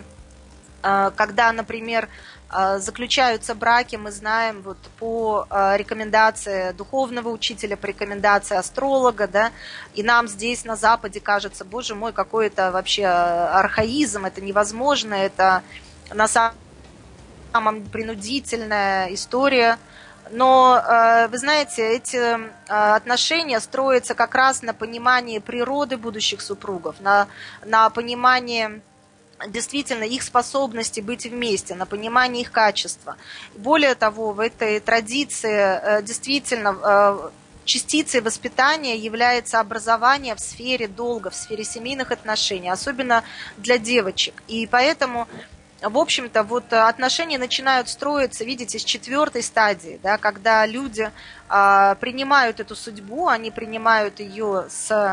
когда, например, заключаются браки, мы знаем вот по рекомендации духовного учителя, по рекомендации астролога, да, и нам здесь на Западе кажется, боже мой, какой это вообще архаизм, это невозможно, это на самом деле принудительная история. Но, вы знаете, эти отношения строятся как раз на понимании природы будущих супругов, на понимании действительно их способности быть вместе, на понимание их качества. Более того, в этой традиции действительно частицей воспитания является образование в сфере долга, в сфере семейных отношений, особенно для девочек. И поэтому, в общем-то, вот отношения начинают строиться, видите, с 4-й стадии, да, когда люди принимают эту судьбу, они принимают ее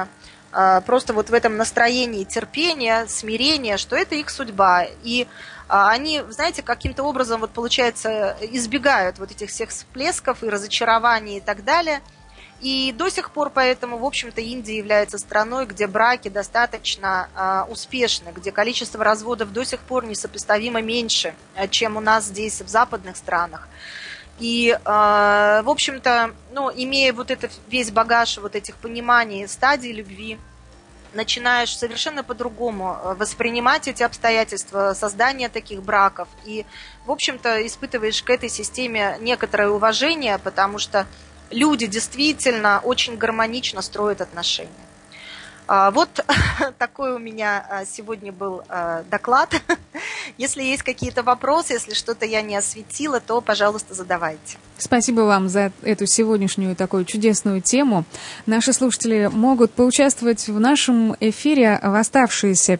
просто вот в этом настроении терпения, смирения, что это их судьба. И они, знаете, каким-то образом, вот получается, избегают вот этих всех всплесков и разочарований и так далее. И до сих пор поэтому, в общем-то, Индия является страной, где браки достаточно успешны, где количество разводов до сих пор несопоставимо меньше, чем у нас здесь в западных странах. И, в общем-то, имея вот этот весь багаж вот этих пониманий, стадий любви, начинаешь совершенно по-другому воспринимать эти обстоятельства создания таких браков. И, в общем-то, испытываешь к этой системе некоторое уважение, потому что люди действительно очень гармонично строят отношения. Вот такой у меня сегодня был доклад. Если есть какие-то вопросы, если что-то я не осветила, то, пожалуйста, задавайте. Спасибо вам за эту сегодняшнюю такую чудесную тему. Наши слушатели могут поучаствовать в нашем эфире в оставшиеся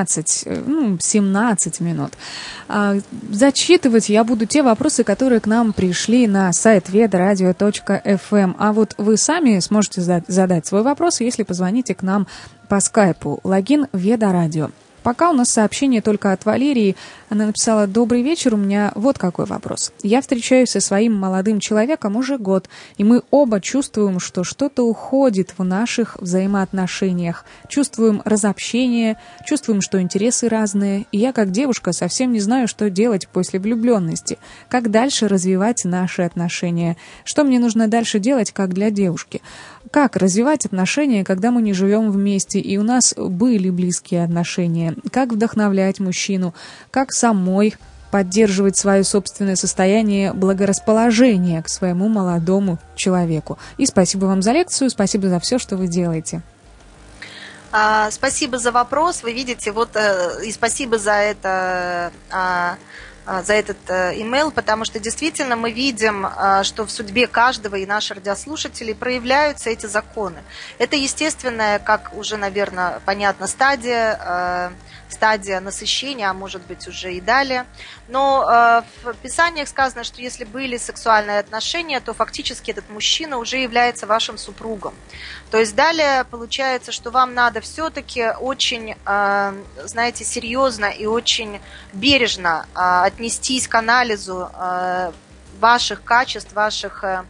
17 минут. Зачитывать я буду те вопросы, которые к нам пришли на сайт vedradio.fm. А вот вы сами сможете задать свой вопрос, если позвоните к нам по скайпу. Логин Веда Радио. Пока у нас сообщение только от Валерии. Она написала: «Добрый вечер, у меня вот какой вопрос. Я встречаюсь со своим молодым человеком уже год, и мы оба чувствуем, что что-то уходит в наших взаимоотношениях. Чувствуем разобщение, чувствуем, что интересы разные, и я, как девушка, совсем не знаю, что делать после влюбленности. Как дальше развивать наши отношения? Что мне нужно дальше делать, как для девушки? Как развивать отношения, когда мы не живем вместе, и у нас были близкие отношения? Как вдохновлять мужчину? Как самой поддерживать свое собственное состояние благорасположения к своему молодому человеку?» И спасибо вам за лекцию, спасибо за все, что вы делаете. Спасибо за вопрос. Вы видите, и спасибо за этот имейл, потому что действительно мы видим, что в судьбе каждого и наших радиослушателей проявляются эти законы. Это естественная, как уже, наверное, понятно, стадия насыщения, а может быть уже и далее. Но в Писаниях сказано, что если были сексуальные отношения, то фактически этот мужчина уже является вашим супругом. То есть далее получается, что вам надо все-таки очень, знаете, серьезно и очень бережно отнестись к анализу ваших качеств, вашего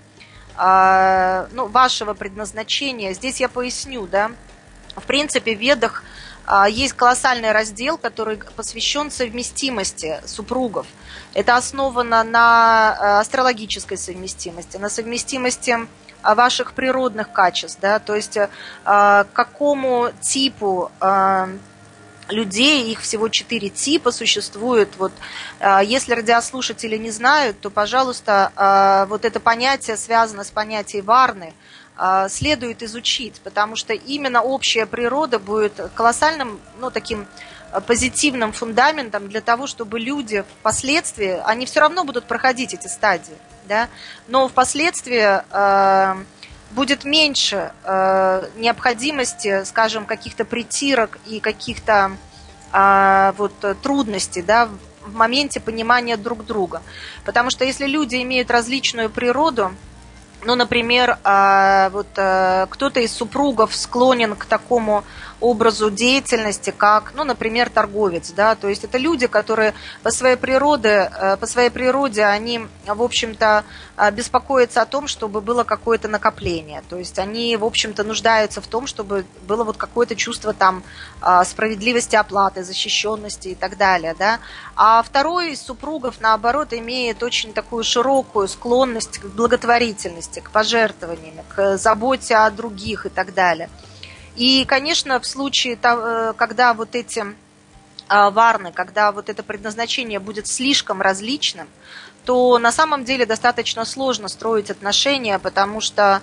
предназначения. Здесь я поясню, да. В принципе, в Ведах есть колоссальный раздел, который посвящен совместимости супругов. Это основано на астрологической совместимости, на совместимости ваших природных качеств, да, то есть к какому типу людей, их всего 4 типа существует. Вот, если радиослушатели не знают, то, пожалуйста, вот это понятие связано с понятием варны, следует изучить, потому что именно общая природа будет колоссальным, ну, таким позитивным фундаментом для того, чтобы люди впоследствии, они все равно будут проходить эти стадии, да, но впоследствии будет меньше необходимости, скажем, каких-то притирок и каких-то вот трудностей, да, в моменте понимания друг друга. Потому что если люди имеют различную природу, ну, например, вот кто-то из супругов склонен к такому образу деятельности, как, ну, например, торговец, да, то есть это люди, которые по своей природе они, в общем-то, беспокоятся о том, чтобы было какое-то накопление, то есть они, в общем-то, нуждаются в том, чтобы было вот какое-то чувство там справедливости оплаты, защищенности и так далее, да, а второй из супругов, наоборот, имеет очень такую широкую склонность к благотворительности, к пожертвованиям, к заботе о других и так далее. И, конечно, в случае, когда вот эти варны, когда вот это предназначение будет слишком различным, то на самом деле достаточно сложно строить отношения, потому что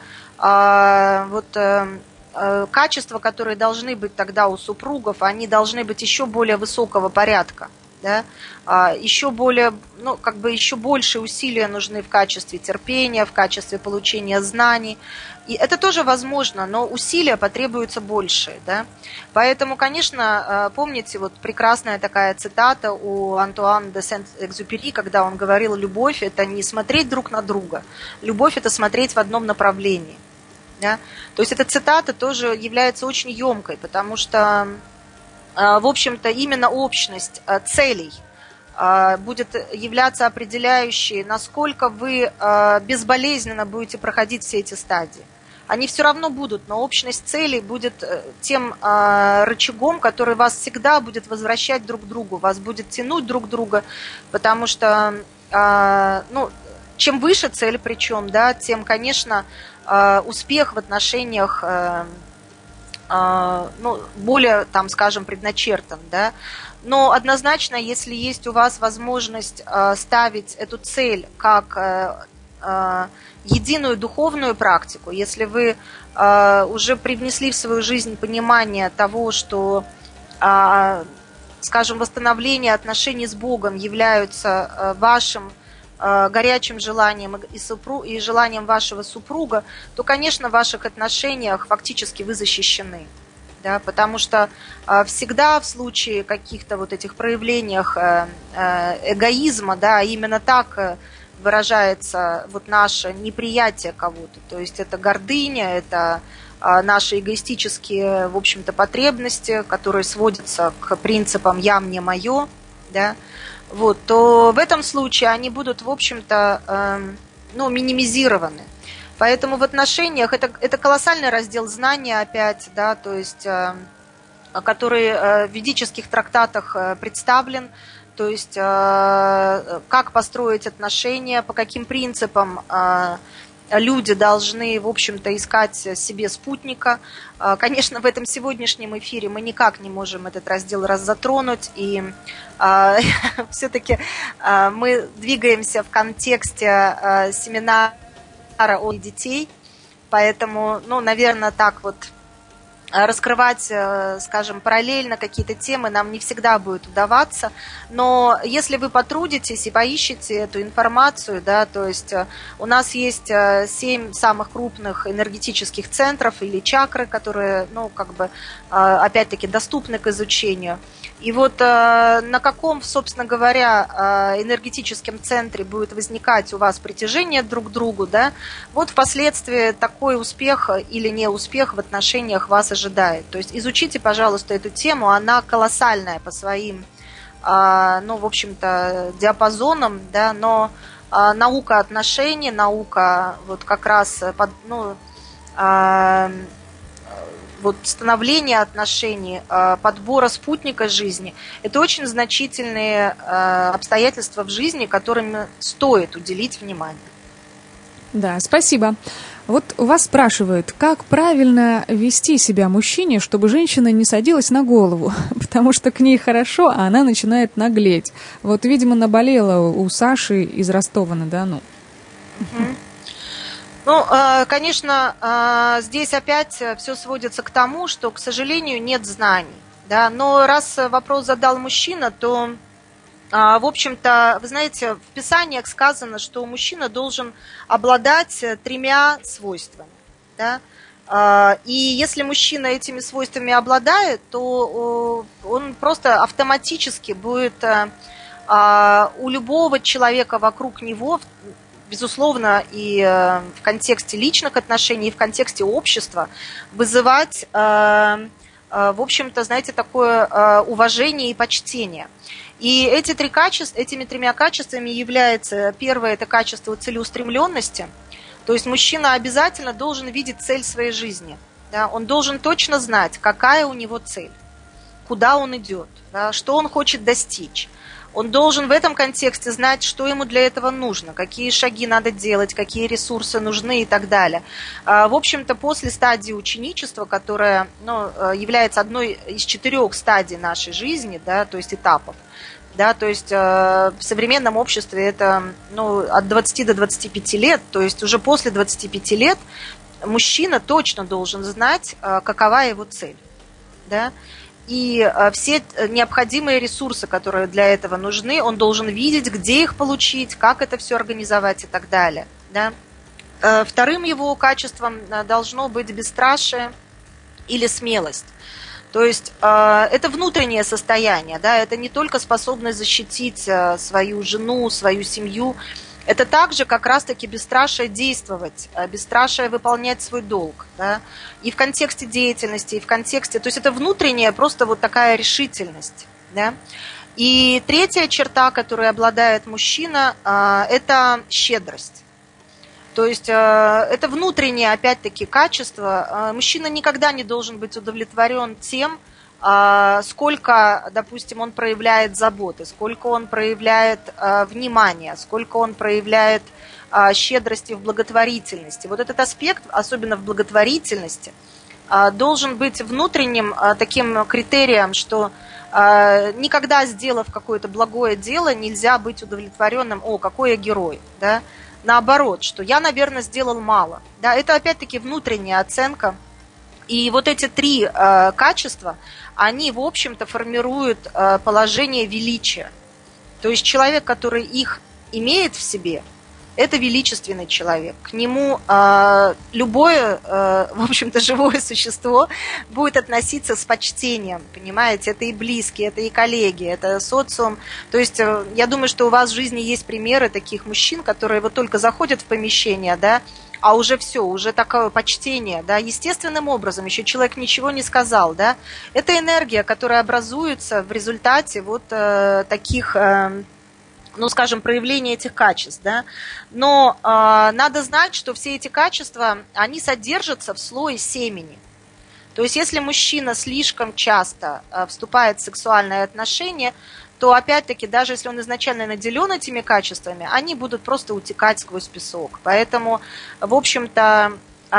качества, которые должны быть тогда у супругов, они должны быть еще более высокого порядка. Да? Еще более, ну, как бы еще больше усилия нужны в качестве терпения, в качестве получения знаний. И это тоже возможно, но усилия потребуются больше. Да? Поэтому, конечно, помните, вот прекрасная такая цитата у Антуана де Сент-Экзюпери, когда он говорил: любовь – это не смотреть друг на друга, любовь – это смотреть в одном направлении. Да? То есть эта цитата тоже является очень емкой, потому что в общем-то, именно общность целей будет являться определяющей, насколько вы безболезненно будете проходить все эти стадии. Они все равно будут, но общность целей будет тем рычагом, который вас всегда будет возвращать друг к другу, вас будет тянуть друг к другу, потому что, ну, чем выше цель причем, да, тем, конечно, успех в отношениях ну, более, там, скажем, предначертан, да, но однозначно, если есть у вас возможность ставить эту цель как единую духовную практику, если вы уже привнесли в свою жизнь понимание того, что, скажем, восстановление отношений с Богом являются вашим горячим желанием и желанием вашего супруга, то, конечно, в ваших отношениях фактически вы защищены. Да, потому что всегда в случае каких-то вот этих проявлениях эгоизма, да, именно так выражается вот наше неприятие кого-то. То есть это гордыня, это наши эгоистические, в общем-то, потребности, которые сводятся к принципам «я, мне, мое», да, вот, то в этом случае они будут, в общем-то, ну, минимизированы. Поэтому в отношениях это колоссальный раздел знания опять, да, то есть, который в ведических трактатах представлен, то есть как построить отношения, по каким принципам люди должны, в общем-то, искать себе спутника. Конечно, в этом сегодняшнем эфире мы никак не можем этот раздел затронуть, и все-таки мы двигаемся в контексте семинара о детей, поэтому, ну, наверное, так вот раскрывать, скажем, параллельно какие-то темы нам не всегда будет удаваться, но если вы потрудитесь и поищете эту информацию, да, то есть у нас есть 7 самых крупных энергетических центров или чакры, которые, ну, как бы, опять-таки, доступны к изучению. И вот на каком, собственно говоря, энергетическом центре будет возникать у вас притяжение друг к другу, да, вот впоследствии такой успех или неуспех в отношениях вас ожидает. То есть изучите, пожалуйста, эту тему, она колоссальная по своим, ну, в общем-то, диапазонам, да, но наука отношений, наука вот как раз, ну, вот становление отношений, подбора спутника жизни – это очень значительные обстоятельства в жизни, которым стоит уделить внимание. Да, спасибо. Вот вас спрашивают, как правильно вести себя мужчине, чтобы женщина не садилась на голову, потому что к ней хорошо, а она начинает наглеть. Вот, видимо, наболела у Саши из Ростова-на-Дону. Ну, конечно, здесь опять все сводится к тому, что, к сожалению, нет знаний. Да? Но раз вопрос задал мужчина, то, в общем-то, вы знаете, в Писаниях сказано, что мужчина должен обладать 3 свойствами. Да? И если мужчина этими свойствами обладает, то он просто автоматически будет у любого человека вокруг него, безусловно, и в контексте личных отношений, и в контексте общества, вызывать, в общем-то, знаете, такое уважение и почтение. И этими 3 качествами является: первое – это качество целеустремленности. То есть мужчина обязательно должен видеть цель своей жизни. Да? Он должен точно знать, какая у него цель, куда он идет, да? Что он хочет достичь. Он должен в этом контексте знать, что ему для этого нужно, какие шаги надо делать, какие ресурсы нужны и так далее. В общем-то, после стадии ученичества, которая является одной из 4 стадий нашей жизни, да, то есть этапов, да, то есть в современном обществе это от 20 до 25 лет, то есть уже после 25 лет мужчина точно должен знать, какова его цель. Да? И все необходимые ресурсы, которые для этого нужны, он должен видеть, где их получить, как это все организовать и так далее. Да? Вторым его качеством должно быть бесстрашие или смелость. То есть это внутреннее состояние, да? Это не только способность защитить свою жену, свою семью, это также как раз-таки бесстрашие действовать, бесстрашие выполнять свой долг. Да? И в контексте деятельности, и в контексте... То есть это внутренняя просто вот такая решительность. Да? И третья черта, которой обладает мужчина, это щедрость. То есть это внутреннее, опять-таки, качество. Мужчина никогда не должен быть удовлетворен тем, сколько, допустим, он проявляет заботы, сколько он проявляет внимания, сколько он проявляет щедрости в благотворительности. Вот этот аспект, особенно в благотворительности, должен быть внутренним таким критерием, что никогда, сделав какое-то благое дело, нельзя быть удовлетворенным: о, какой я герой, да? Наоборот, что я, наверное, сделал мало. Да? Это опять-таки внутренняя оценка. И вот эти 3 качества, они, в общем-то, формируют положение величия. То есть человек, который их имеет в себе, это величественный человек. К нему любое, в общем-то, живое существо будет относиться с почтением, понимаете? Это и близкие, это и коллеги, это социум. То есть я думаю, что у вас в жизни есть примеры таких мужчин, которые вот только заходят в помещение, да, а уже все, уже такое почтение, да, естественным образом, еще человек ничего не сказал, да. Это энергия, которая образуется в результате вот таких... скажем, проявление этих качеств, да, но надо знать, что все эти качества, они содержатся в слое семени. То есть, если мужчина слишком часто вступает в сексуальные отношения, то, опять-таки, даже если он изначально наделен этими качествами, они будут просто утекать сквозь песок. Поэтому, в общем-то,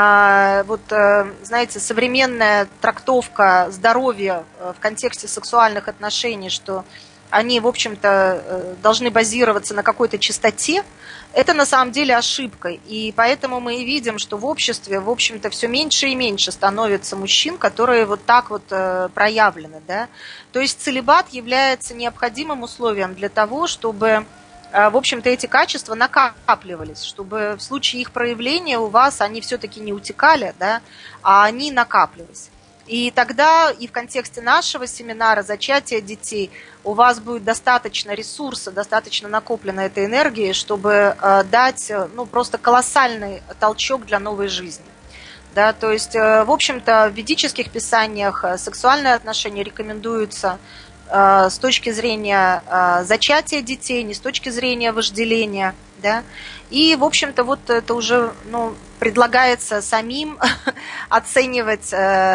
знаете, современная трактовка здоровья в контексте сексуальных отношений, что они, в общем-то, должны базироваться на какой-то чистоте, это на самом деле ошибка. И поэтому мы и видим, что в обществе, в общем-то, все меньше и меньше становится мужчин, которые вот так вот проявлены. Да? То есть целибат является необходимым условием для того, чтобы, в общем-то, эти качества накапливались, чтобы в случае их проявления у вас они все-таки не утекали, да, а они накапливались. И тогда и в контексте нашего семинара «Зачатие детей» у вас будет достаточно ресурса, достаточно накоплено этой энергии, чтобы дать просто колоссальный толчок для новой жизни. Да, то есть, в общем-то, в ведических писаниях сексуальные отношения рекомендуются с точки зрения зачатия детей, не с точки зрения вожделения. Да? И, в общем-то, вот это уже предлагается самим оценивать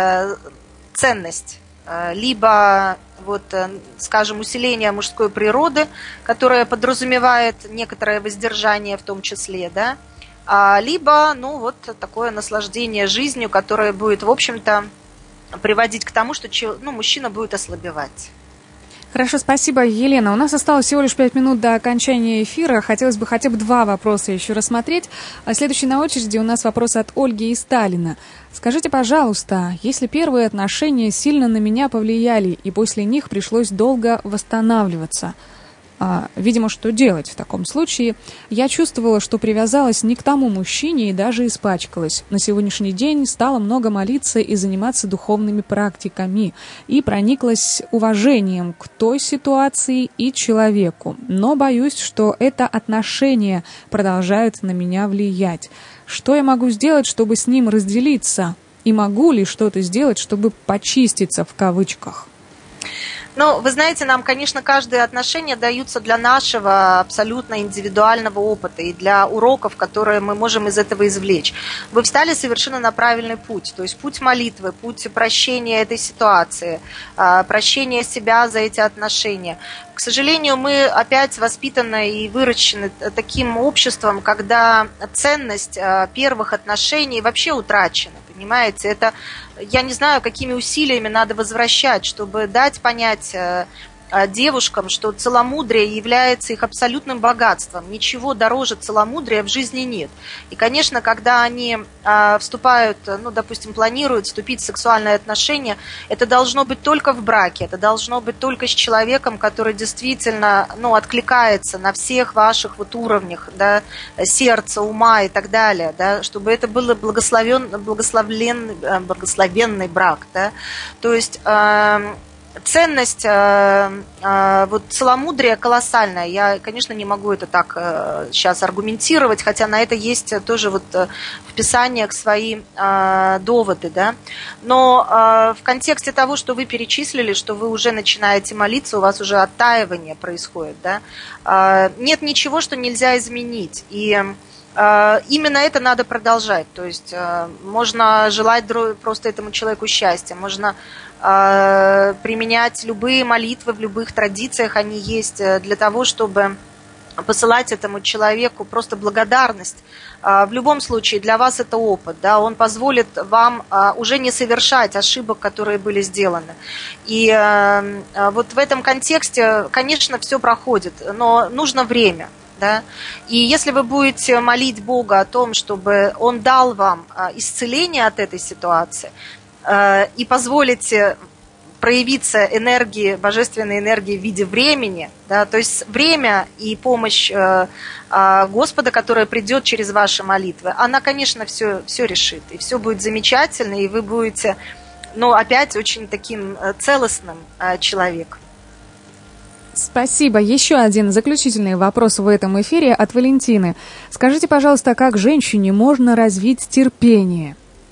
ценность. Либо, скажем, усиление мужской природы, которое подразумевает некоторое воздержание в том числе, да? либо, ну, вот такое наслаждение жизнью, которое будет, в общем-то, приводить к тому, что мужчина будет ослабевать. Хорошо, спасибо, Елена. У нас осталось всего лишь 5 минут до окончания эфира. Хотелось бы хотя бы 2 вопроса еще рассмотреть. Следующий на очереди у нас вопрос от Ольги из Сталина. Скажите, пожалуйста, если первые отношения сильно на меня повлияли, и после них пришлось долго восстанавливаться, видимо, что делать в таком случае? Я чувствовала, что привязалась не к тому мужчине и даже испачкалась. На сегодняшний день стала много молиться и заниматься духовными практиками. И прониклась уважением к той ситуации и человеку. Но боюсь, что это отношение продолжает на меня влиять. Что я могу сделать, чтобы с ним разделиться? И могу ли что-то сделать, чтобы «почиститься» в кавычках? Ну, вы знаете, нам, конечно, каждые отношения даются для нашего абсолютно индивидуального опыта и для уроков, которые мы можем из этого извлечь. Вы встали совершенно на правильный путь, то есть путь молитвы, путь прощения этой ситуации, прощения себя за эти отношения. К сожалению, мы опять воспитаны и выращены таким обществом, когда ценность первых отношений вообще утрачена, понимаете? Это, я не знаю, какими усилиями надо возвращать, чтобы дать понять девушкам, что целомудрие является их абсолютным богатством. Ничего дороже целомудрия в жизни нет. И, конечно, когда они вступают, ну, допустим, планируют вступить в сексуальные отношения, это должно быть только в браке, это должно быть только с человеком, который действительно, ну, откликается на всех ваших вот уровнях, да, сердца, ума и так далее, да, чтобы это был благословенный брак. Да. То есть ценность вот целомудрия колоссальная. Я, конечно, не могу это так сейчас аргументировать, хотя на это есть тоже вот в писаниях свои доводы, да. Но в контексте того, что вы перечислили, что вы уже начинаете молиться, у вас уже оттаивание происходит, да, нет ничего, что нельзя изменить. И именно это надо продолжать. То есть можно желать просто этому человеку счастья, можно применять любые молитвы в любых традициях, они есть для того, чтобы посылать этому человеку просто благодарность. В любом случае для вас это опыт, да, он позволит вам уже не совершать ошибок, которые были сделаны. И вот в этом контексте, конечно, все проходит, но нужно время. Да? И если вы будете молить Бога о том, чтобы Он дал вам исцеление от этой ситуации и позволите проявиться энергии, божественной энергии в виде времени, да, то есть время и помощь Господа, которая придет через ваши молитвы, она, конечно, все решит, и все будет замечательно, и вы будете, ну, опять очень таким целостным человеком. Спасибо. Еще один заключительный вопрос в этом эфире от Валентины. Скажите, пожалуйста, как женщине можно развить терпение?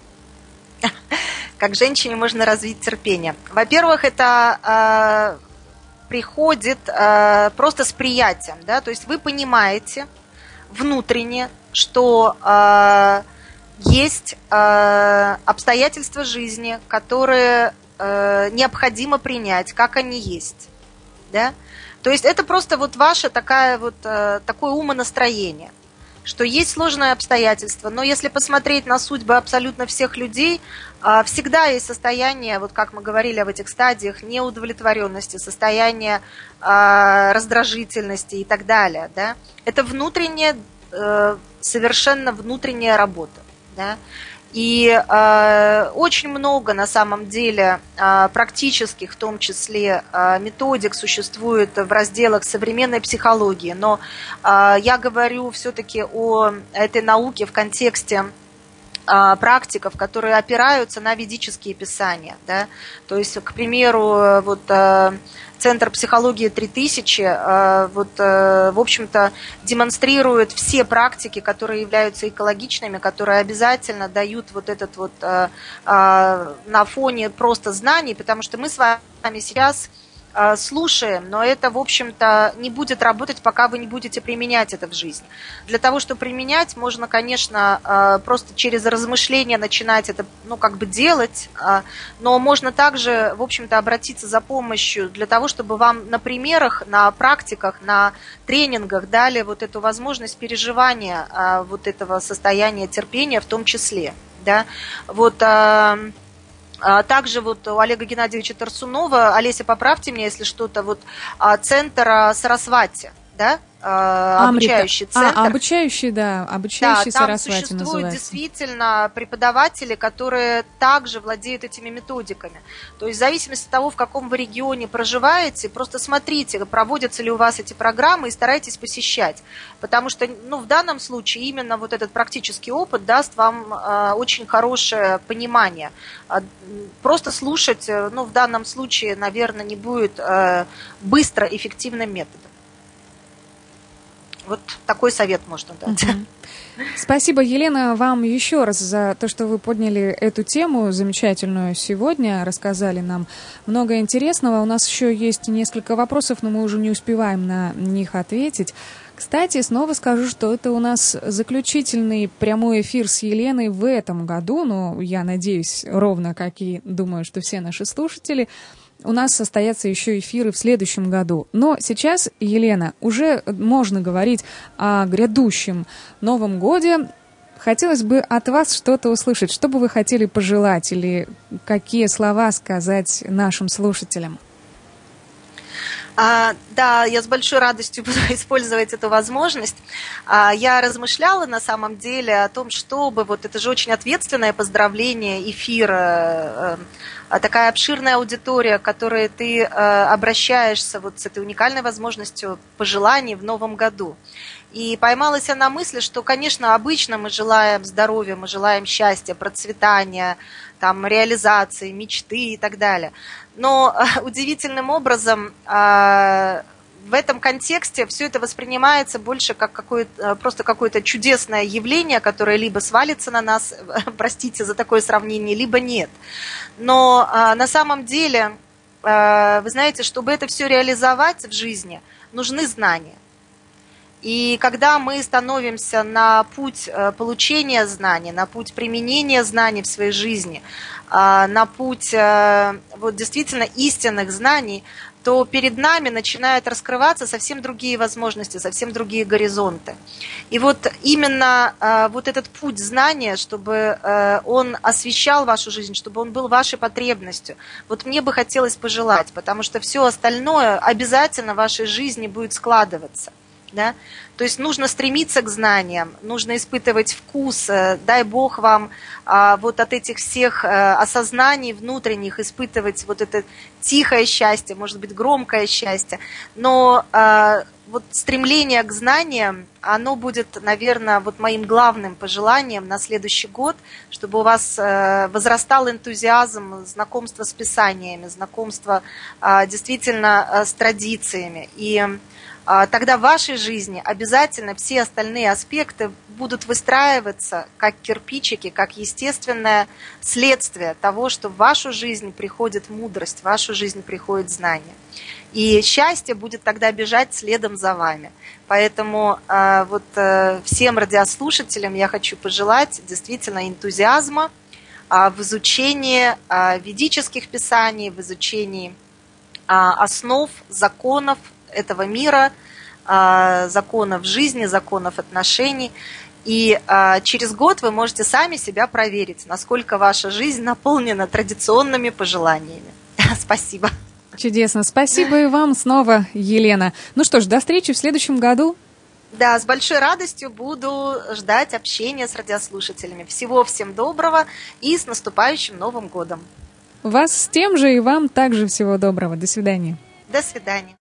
Как женщине можно развить терпение? Во-первых, это приходит просто с приятием, да, то есть вы понимаете внутренне, что есть обстоятельства жизни, которые необходимо принять, как они есть, да. То есть это просто вот ваше такое умонастроение, что есть сложные обстоятельства, но если посмотреть на судьбы абсолютно всех людей, всегда есть состояние, вот как мы говорили об этих стадиях, неудовлетворенности, состояние раздражительности и так далее. Да? Это внутренняя, совершенно внутренняя работа. Да? И очень много на самом деле практических, в том числе, методик существует в разделах современной психологии. Но я говорю все-таки о этой науке в контексте практиков, которые опираются на ведические писания. Да? То есть, к примеру, вот Центр психологии 3000, в общем-то, демонстрирует все практики, которые являются экологичными, которые обязательно дают вот этот вот на фоне просто знаний, потому что мы с вами сейчас слушаем, но это, в общем-то, не будет работать, пока вы не будете применять это в жизни. Для того, чтобы применять, можно, конечно, просто через размышления начинать это, делать, но можно также, в общем-то, обратиться за помощью для того, чтобы вам на примерах, на практиках, на тренингах дали вот эту возможность переживания вот этого состояния терпения в том числе, да, вот. Также вот у Олега Геннадьевича Тарсунова, Олеся, поправьте меня, если что-то, центр Сарасвати, да, обучающий центр. Обучающий Сарасвати там существуют называется. Действительно преподаватели, которые также владеют этими методиками. То есть в зависимости от того, в каком вы регионе проживаете, просто смотрите, проводятся ли у вас эти программы и старайтесь посещать. Потому что в данном случае именно вот этот практический опыт даст вам очень хорошее понимание. Просто слушать, в данном случае, наверное, не будет быстро эффективным методом. Вот такой совет можно дать. Спасибо, Елена, вам еще раз за то, что вы подняли эту тему замечательную сегодня, рассказали нам много интересного. У нас еще есть несколько вопросов, но мы уже не успеваем на них ответить. Кстати, снова скажу, что это у нас заключительный прямой эфир с Еленой в этом году, но я надеюсь, ровно как и думаю, что все наши слушатели, у нас состоятся еще эфиры в следующем году. Но сейчас, Елена, уже можно говорить о грядущем Новом годе. Хотелось бы от вас что-то услышать. Что бы вы хотели пожелать или какие слова сказать нашим слушателям? Да, я с большой радостью буду использовать эту возможность. Я размышляла на самом деле о том, чтобы, это же очень ответственное поздравление, эфир, такая обширная аудитория, к которой ты обращаешься с этой уникальной возможностью пожеланий в новом году. И поймалась я на мысли, что, конечно, обычно мы желаем здоровья, мы желаем счастья, процветания, реализации, мечты и так далее. Но удивительным образом в этом контексте все это воспринимается больше как просто какое-то чудесное явление, которое либо свалится на нас, простите за такое сравнение, либо нет. Но на самом деле, вы знаете, чтобы это все реализовать в жизни, нужны знания. И когда мы становимся на путь получения знаний, на путь применения знаний в своей жизни, на путь действительно истинных знаний, то перед нами начинают раскрываться совсем другие возможности, совсем другие горизонты. И именно этот путь знания, чтобы он освещал вашу жизнь, чтобы он был вашей потребностью, мне бы хотелось пожелать, потому что все остальное обязательно в вашей жизни будет складываться. Да? То есть нужно стремиться к знаниям, нужно испытывать вкус, дай Бог вам от этих всех осознаний внутренних испытывать это тихое счастье, может быть, громкое счастье, но стремление к знаниям, оно будет, наверное, моим главным пожеланием на следующий год, чтобы у вас возрастал энтузиазм знакомства с писаниями, знакомства действительно с традициями. И тогда в вашей жизни обязательно все остальные аспекты будут выстраиваться как кирпичики, как естественное следствие того, что в вашу жизнь приходит мудрость, в вашу жизнь приходит знание. И счастье будет тогда бежать следом за вами. Поэтому всем радиослушателям я хочу пожелать действительно энтузиазма в изучении ведических писаний, в изучении основ, законов этого мира, законов жизни, законов отношений. И через год вы можете сами себя проверить, насколько ваша жизнь наполнена традиционными пожеланиями. Спасибо. Чудесно. Спасибо и вам снова, Елена. Ну что ж, до встречи в следующем году. Да, с большой радостью буду ждать общения с радиослушателями. Всего всем доброго и с наступающим Новым годом. Вас с тем же и вам также всего доброго. До свидания. До свидания.